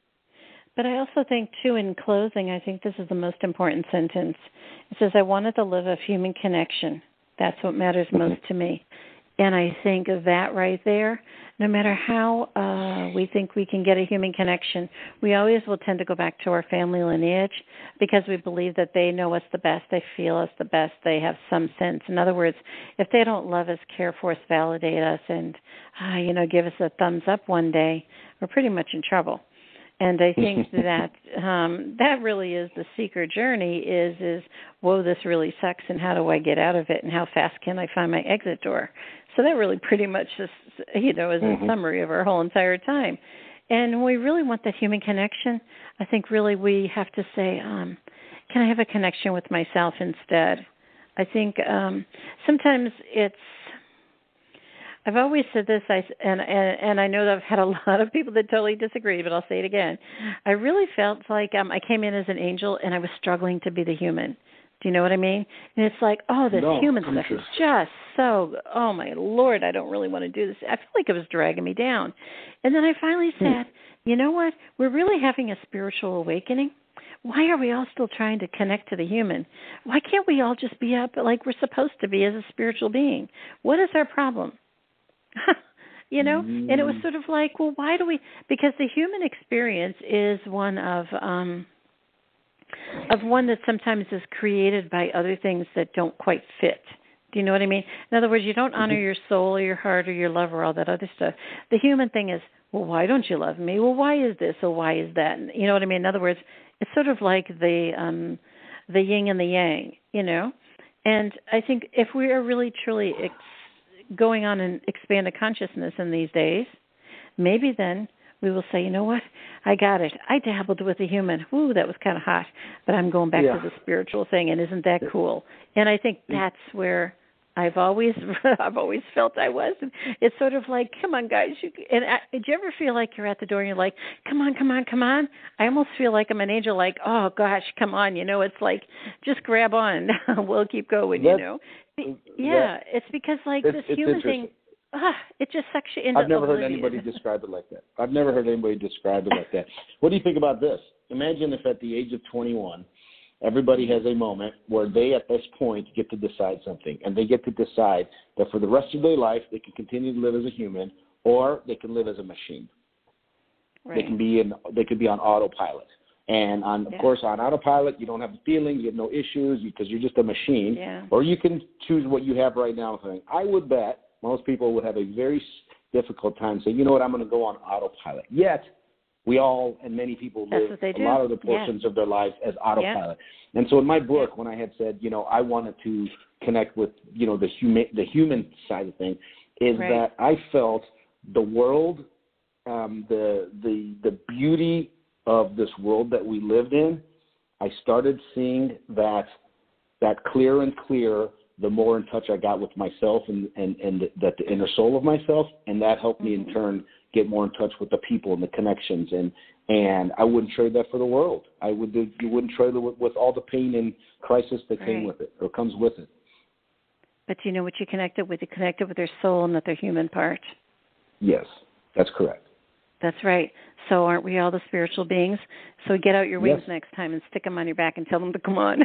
But I also think, too, in closing, I think this is the most important sentence. It says, I wanted to live a human connection. That's what matters most to me. And I think of that right there, no matter how we think we can get a human connection, we always will tend to go back to our family lineage because we believe that they know us the best, they feel us the best, they have some sense. In other words, if they don't love us, care for us, validate us, and, give us a thumbs up one day, we're pretty much in trouble. And I think that that really is the seeker journey is, whoa, this really sucks, and how do I get out of it, and how fast can I find my exit door? So that really pretty much is, is a summary of our whole entire time. And when we really want that human connection, I think really we have to say, can I have a connection with myself instead? I think sometimes I've always said this, and I know that I've had a lot of people that totally disagree, but I'll say it again. I really felt like I came in as an angel, and I was struggling to be the human. Do you know what I mean? And it's like, this human stuff is just so, oh, my Lord, I don't really want to do this. I feel like it was dragging me down. And then I finally said, you know what? We're really having a spiritual awakening. Why are we all still trying to connect to the human? Why can't we all just be up like we're supposed to be as a spiritual being? What is our problem? And it was sort of like, well, why do we? Because the human experience is one of one that sometimes is created by other things that don't quite fit Do you know what I mean? In other words, you don't honor your soul or your heart or your love or all that other stuff. The human thing is, well, why don't you love me? Well, why is this or why is that? You know what I mean? In other words, it's sort of like the yin and the yang, you know? And I think if we are really truly going on and expanded consciousness in these days, maybe then we will say, you know what, I got it. I dabbled with the human. Ooh, that was kind of hot, but I'm going back to the spiritual thing, and isn't that cool? And I think that's where I've always felt I was. It's sort of like, come on, guys. Did you ever feel like you're at the door and you're like, come on, come on, come on? I almost feel like I'm an angel, like, oh, gosh, come on. You know, it's like, just grab on. We'll keep going, you know. It's because, like, this human thing, it just sucks you into I've never heard oblivion. anybody describe it like that. I've never heard anybody describe it like that. What do you think about this? Imagine if at the age of 21, everybody has a moment where they, at this point, get to decide something. And they get to decide that for the rest of their life, they can continue to live as a human or they can live as a machine. Right. They could be on autopilot. And, of course, on autopilot, you don't have the feelings, you have no issues because you're just a machine. Yeah. Or you can choose what you have right now. I would bet most people would have a very difficult time saying, you know what, I'm going to go on autopilot. Yet, we all and many people live a lot of the portions of their lives as autopilot. Yeah. And so in my book, when I had said, you know, I wanted to connect with, you know, the human side of things, is that I felt the world, the beauty of this world that we lived in, I started seeing that clearer and clearer the more in touch I got with myself and that the inner soul of myself, and that helped me in turn get more in touch with the people and the connections, and I wouldn't trade that for the world. You wouldn't trade it with all the pain and crisis that came with it or comes with it. But you know what you connected with? You connected with their soul and not their human part. Yes, that's correct. That's right. So aren't we all the spiritual beings? So get out your wings next time and stick them on your back and tell them to come on.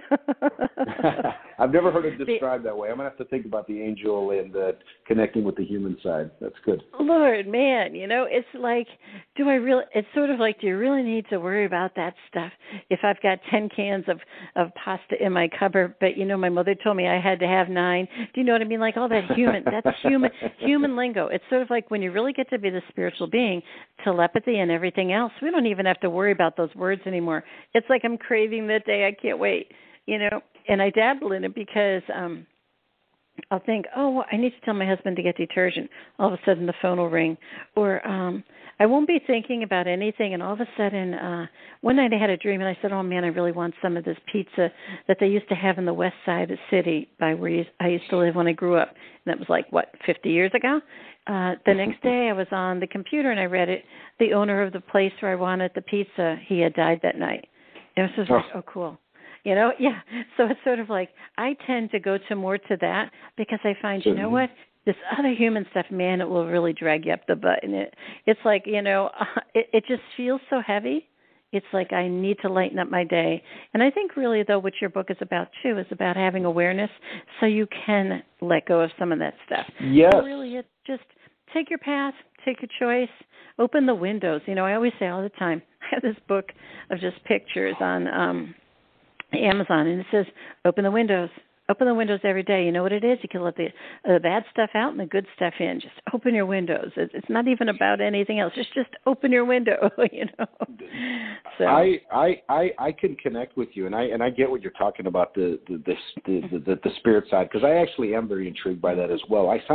I've never heard it described that way. I'm going to have to think about the angel and connecting with the human side. That's good. Lord, man, you know, it's like, it's sort of like, do you really need to worry about that stuff? If I've got 10 cans of pasta in my cupboard, but, you know, my mother told me I had to have 9. Do you know what I mean? Like all that that's human lingo. It's sort of like when you really get to be the spiritual being, telepathy and everything else, we don't even have to worry about those words anymore. It's like I'm craving that day. I can't wait, you know. And I dabble in it because I'll think, oh, I need to tell my husband to get detergent. All of a sudden the phone will ring. Or I won't be thinking about anything, and all of a sudden one night I had a dream, and I said, oh, man, I really want some of this pizza that they used to have in the west side of the city by where I used to live when I grew up. And that was like, 50 years ago? The next day I was on the computer, and I read it. The owner of the place where I wanted the pizza, he had died that night. It was just like, oh, cool. You know, so it's sort of like I tend to go more to that because I find, you know what, this other human stuff, man, it will really drag you up the butt. And it's like, you know, it just feels so heavy. It's like I need to lighten up my day. And I think really, though, what your book is about, too, is about having awareness so you can let go of some of that stuff. Yes. So really, it's just take your path, take your choice, open the windows. You know, I always say all the time, I have this book of just pictures on Amazon, and it says, open the windows. Open the windows every day. You know what it is? You can let the bad stuff out and the good stuff in. Just open your windows. It's not even about anything else. Just open your window, you know. So I can connect with you, and I get what you're talking about, the spirit side, because I actually am very intrigued by that as well. I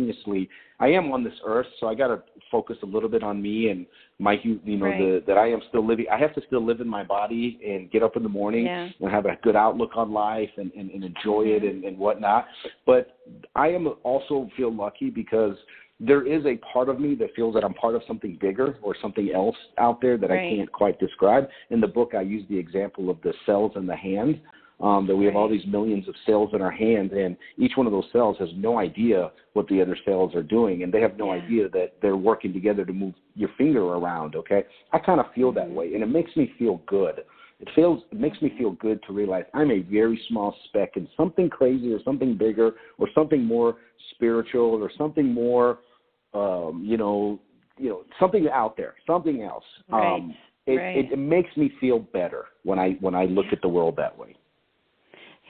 am on this earth, so I got to focus a little bit on me and my, you know, that I am still living. I have to still live in my body and get up in the morning and have a good outlook on life and enjoy it and whatnot. But I am also feel lucky because there is a part of me that feels that I'm part of something bigger or something else out there that I can't quite describe. In the book, I use the example of the cells in the hand. That we have all these millions of cells in our hand, and each one of those cells has no idea what the other cells are doing, and they have no idea that they're working together to move your finger around, okay? I kind of feel that way, and it makes me feel good. It makes me feel good to realize I'm a very small speck in something crazy or something bigger or something more spiritual or something more, you know, something out there, something else. It makes me feel better when I look at the world that way.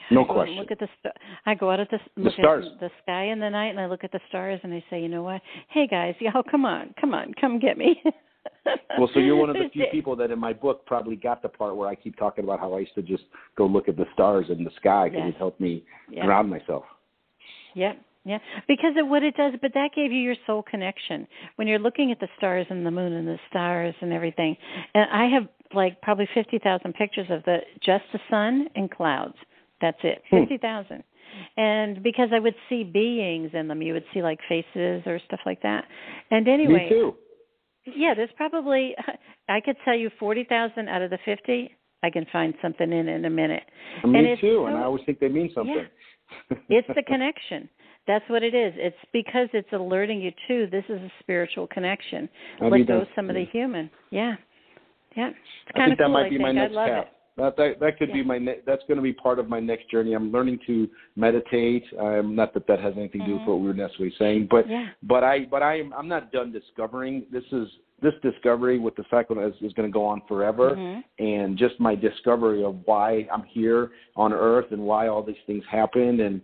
No I go question. And look at I go out at the stars. At the sky in the night, and I look at the stars, and I say, you know what? Hey guys, come on, come get me. Well, so you're one of the few people that in my book probably got the part where I keep talking about how I used to just go look at the stars in the sky because it helped me ground myself. Yeah. Yeah, because of what it does, but that gave you your soul connection. When you're looking at the stars and the moon and the stars and everything, and I have like probably 50,000 pictures of just the sun and clouds. That's it, 50,000. And because I would see beings in them, you would see like faces or stuff like that. And anyway, me too. Yeah, there's probably, I could tell you 40,000 out of the 50, I can find something in a minute. Me too, and I always think they mean something. Yeah. It's the connection. That's what it is. It's because it's alerting you to this is a spiritual connection. Let go some of the human. Yeah. Yeah. It's kind of cool. That might be my next path. That could be that's going to be part of my next journey. I'm learning to meditate. Not that has anything to do with what we were necessarily saying, but I'm not done discovering. This discovery with the cycle is going to go on forever, and just my discovery of why I'm here on Earth and why all these things happen, and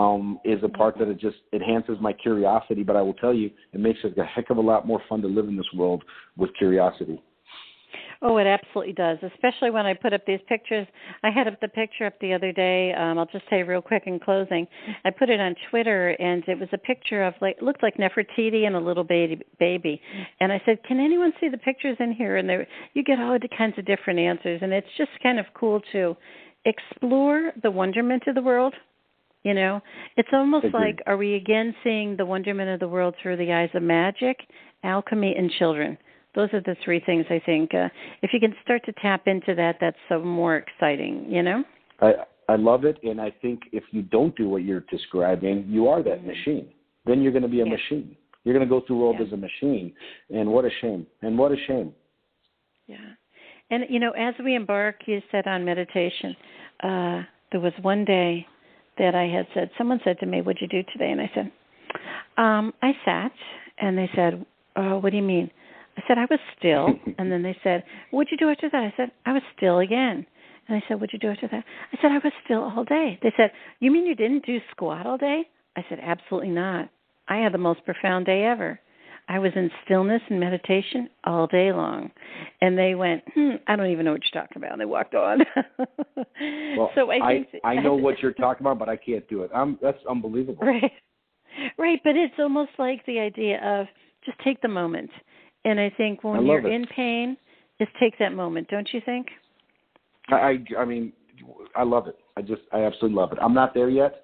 is a part that it just enhances my curiosity. But I will tell you, it makes it a heck of a lot more fun to live in this world with curiosity. Oh, it absolutely does, especially when I put up these pictures. I had up the picture up the other day. I'll just say real quick in closing. I put it on Twitter, and it was a picture of, it looked like Nefertiti and a little baby. And I said, can anyone see the pictures in here? And you get all kinds of different answers, and it's just kind of cool to explore the wonderment of the world. You know, it's almost like, are we again seeing the wonderment of the world through the eyes of magic, alchemy, and children? Those are the three things I think. If you can start to tap into that, that's so more exciting, you know? I love it, and I think if you don't do what you're describing, you are that machine. Then you're going to be a machine. You're going to go through the world as a machine, and what a shame. Yeah. And, you know, as we embark, you said, on meditation, there was one day that I had said, someone said to me, what'd you do today? And I said, I sat, and they said, what do you mean? I said, I was still. And then they said, what'd you do after that? I said, I was still again. And I said, what'd you do after that? I said, I was still all day. They said, you mean you didn't do squat all day? I said, absolutely not. I had the most profound day ever. I was in stillness and meditation all day long. And they went, I don't even know what you're talking about. And they walked on. Well, so I know what you're talking about, but I can't do it. That's unbelievable. Right. But it's almost like the idea of just take the moment. And I think when you're in pain, just take that moment, don't you think? I mean, I love it. I absolutely love it. I'm not there yet.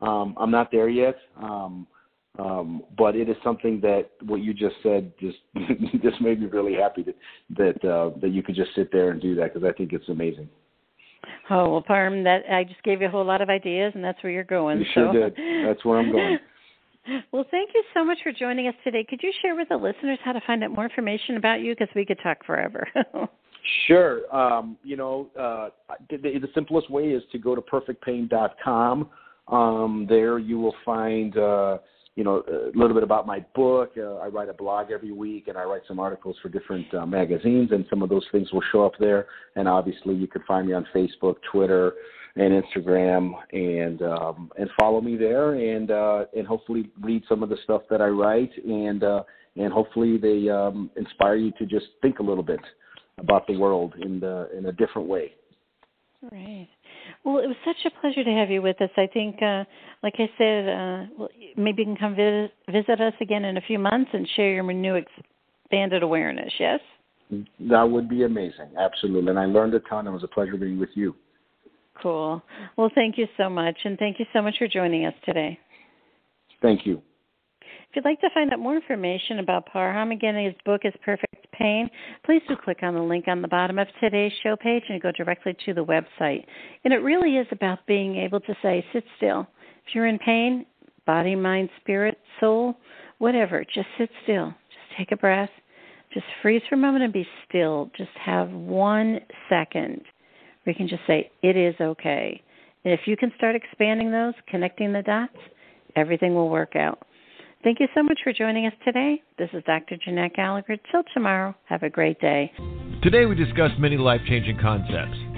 But it is something that what you just said just made me really happy that you could just sit there and do that, because I think it's amazing. Oh, well, Parm, that I just gave you a whole lot of ideas, and that's where you're going. You sure did. That's where I'm going. Well, thank you so much for joining us today. Could you share with the listeners how to find out more information about you? Because we could talk forever. Sure. The simplest way is to go to perfectpain.com. There you will find, a little bit about my book. I write a blog every week, and I write some articles for different magazines, and some of those things will show up there. And obviously, you can find me on Facebook, Twitter, and Instagram, and follow me there, and hopefully read some of the stuff that I write, and hopefully they inspire you to just think a little bit about the world in a different way. Right. Well, it was such a pleasure to have you with us. I think, like I said, maybe you can come visit us again in a few months and share your new expanded awareness, yes? That would be amazing, absolutely. And I learned a ton. It was a pleasure being with you. Cool. Well, thank you so much, and thank you so much for joining us today. Thank you. If you'd like to find out more information about Parham, again, his book is Perfect Pain, please do click on the link on the bottom of today's show page and go directly to the website. And it really is about being able to say, sit still. If you're in pain, body, mind, spirit, soul, whatever, just sit still. Just take a breath. Just freeze for a moment and be still. Just have 1 second. We can just say, it is okay. And if you can start expanding those, connecting the dots, everything will work out. Thank you so much for joining us today. This is Dr. Jeanette Gallagher. Till tomorrow, have a great day. Today we discussed many life-changing concepts.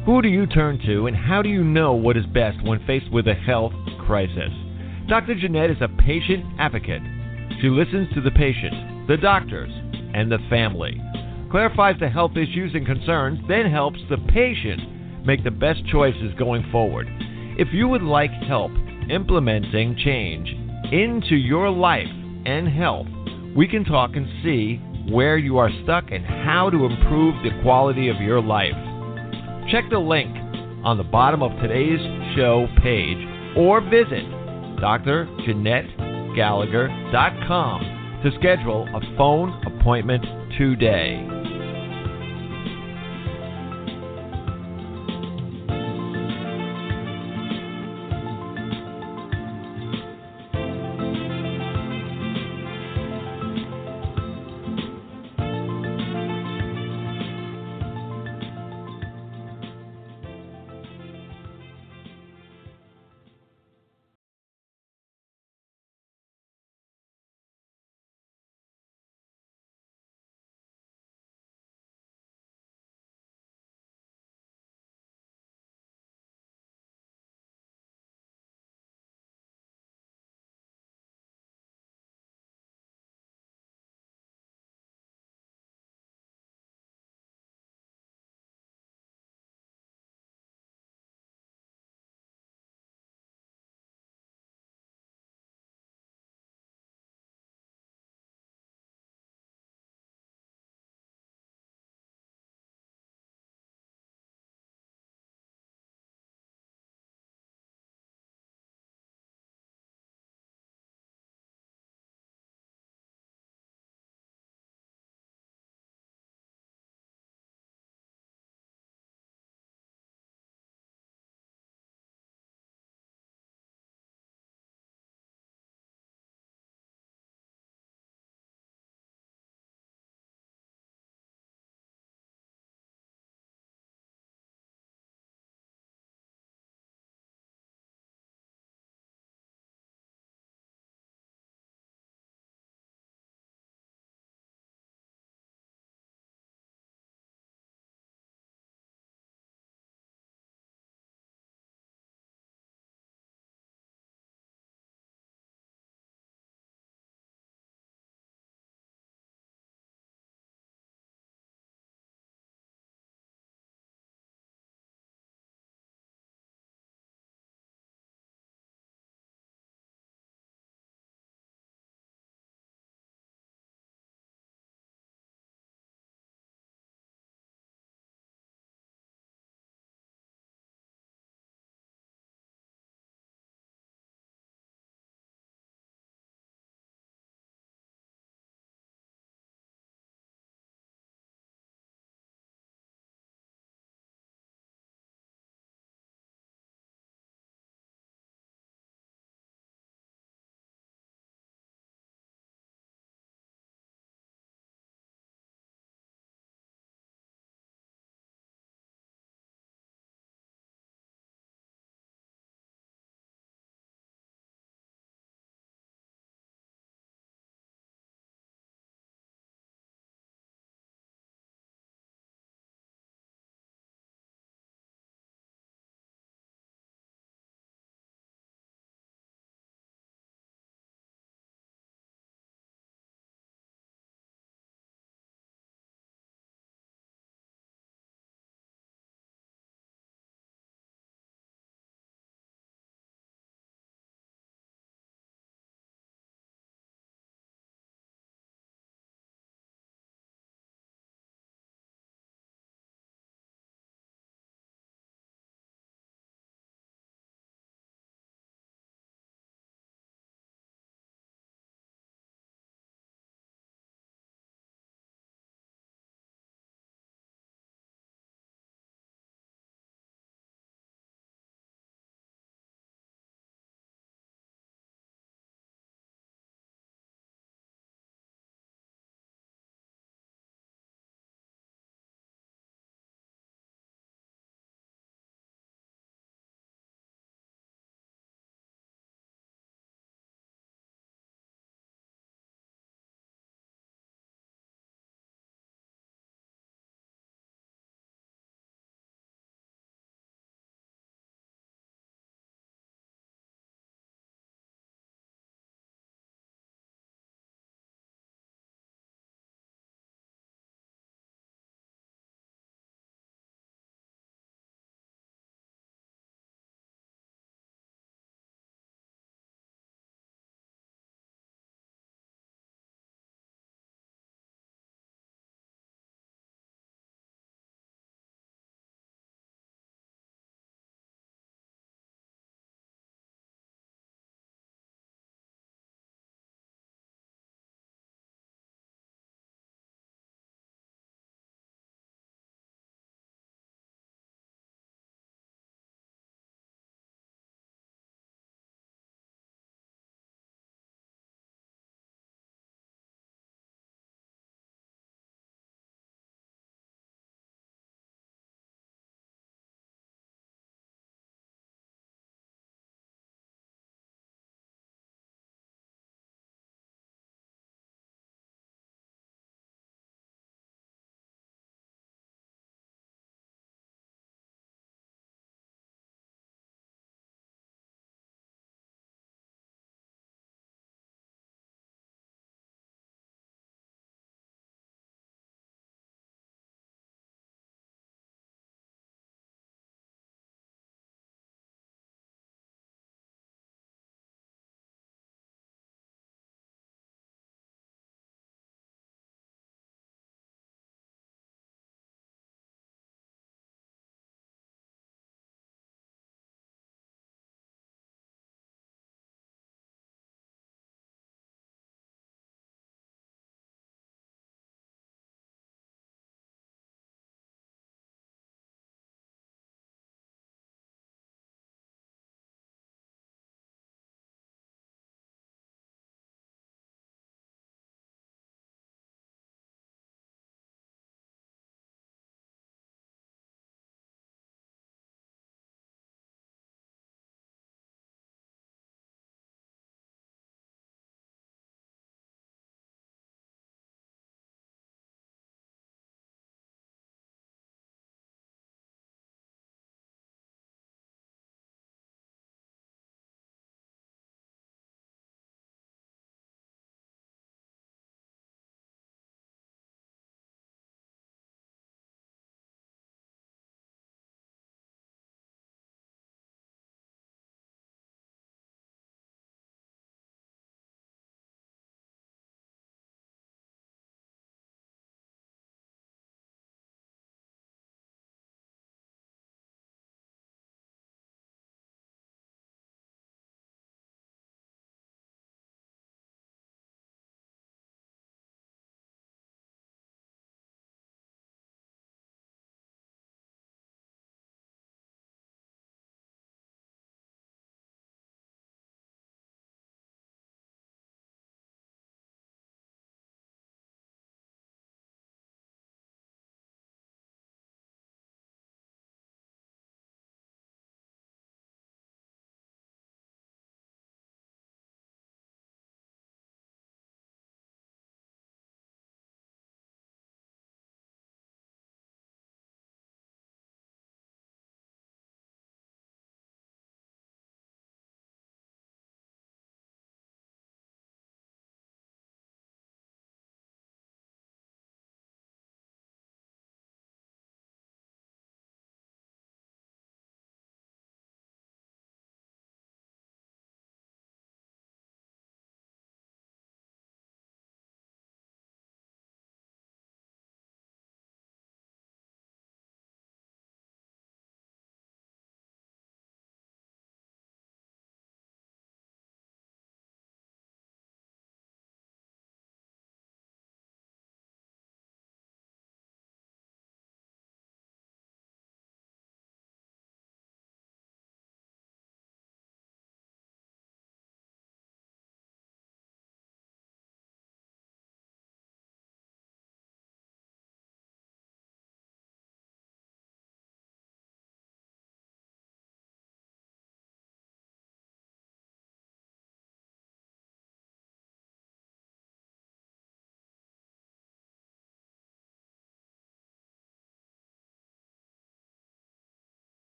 Who do you turn to, and how do you know what is best when faced with a health crisis? Dr. Jeanette is a patient advocate. She listens to the patient, the doctors, and the family, clarifies the health issues and concerns, then helps the patient make the best choices going forward. If you would like help implementing change into your life and health, we can talk and see where you are stuck and how to improve the quality of your life. Check the link on the bottom of today's show page or visit drjeanettegallagher.com to schedule a phone appointment today.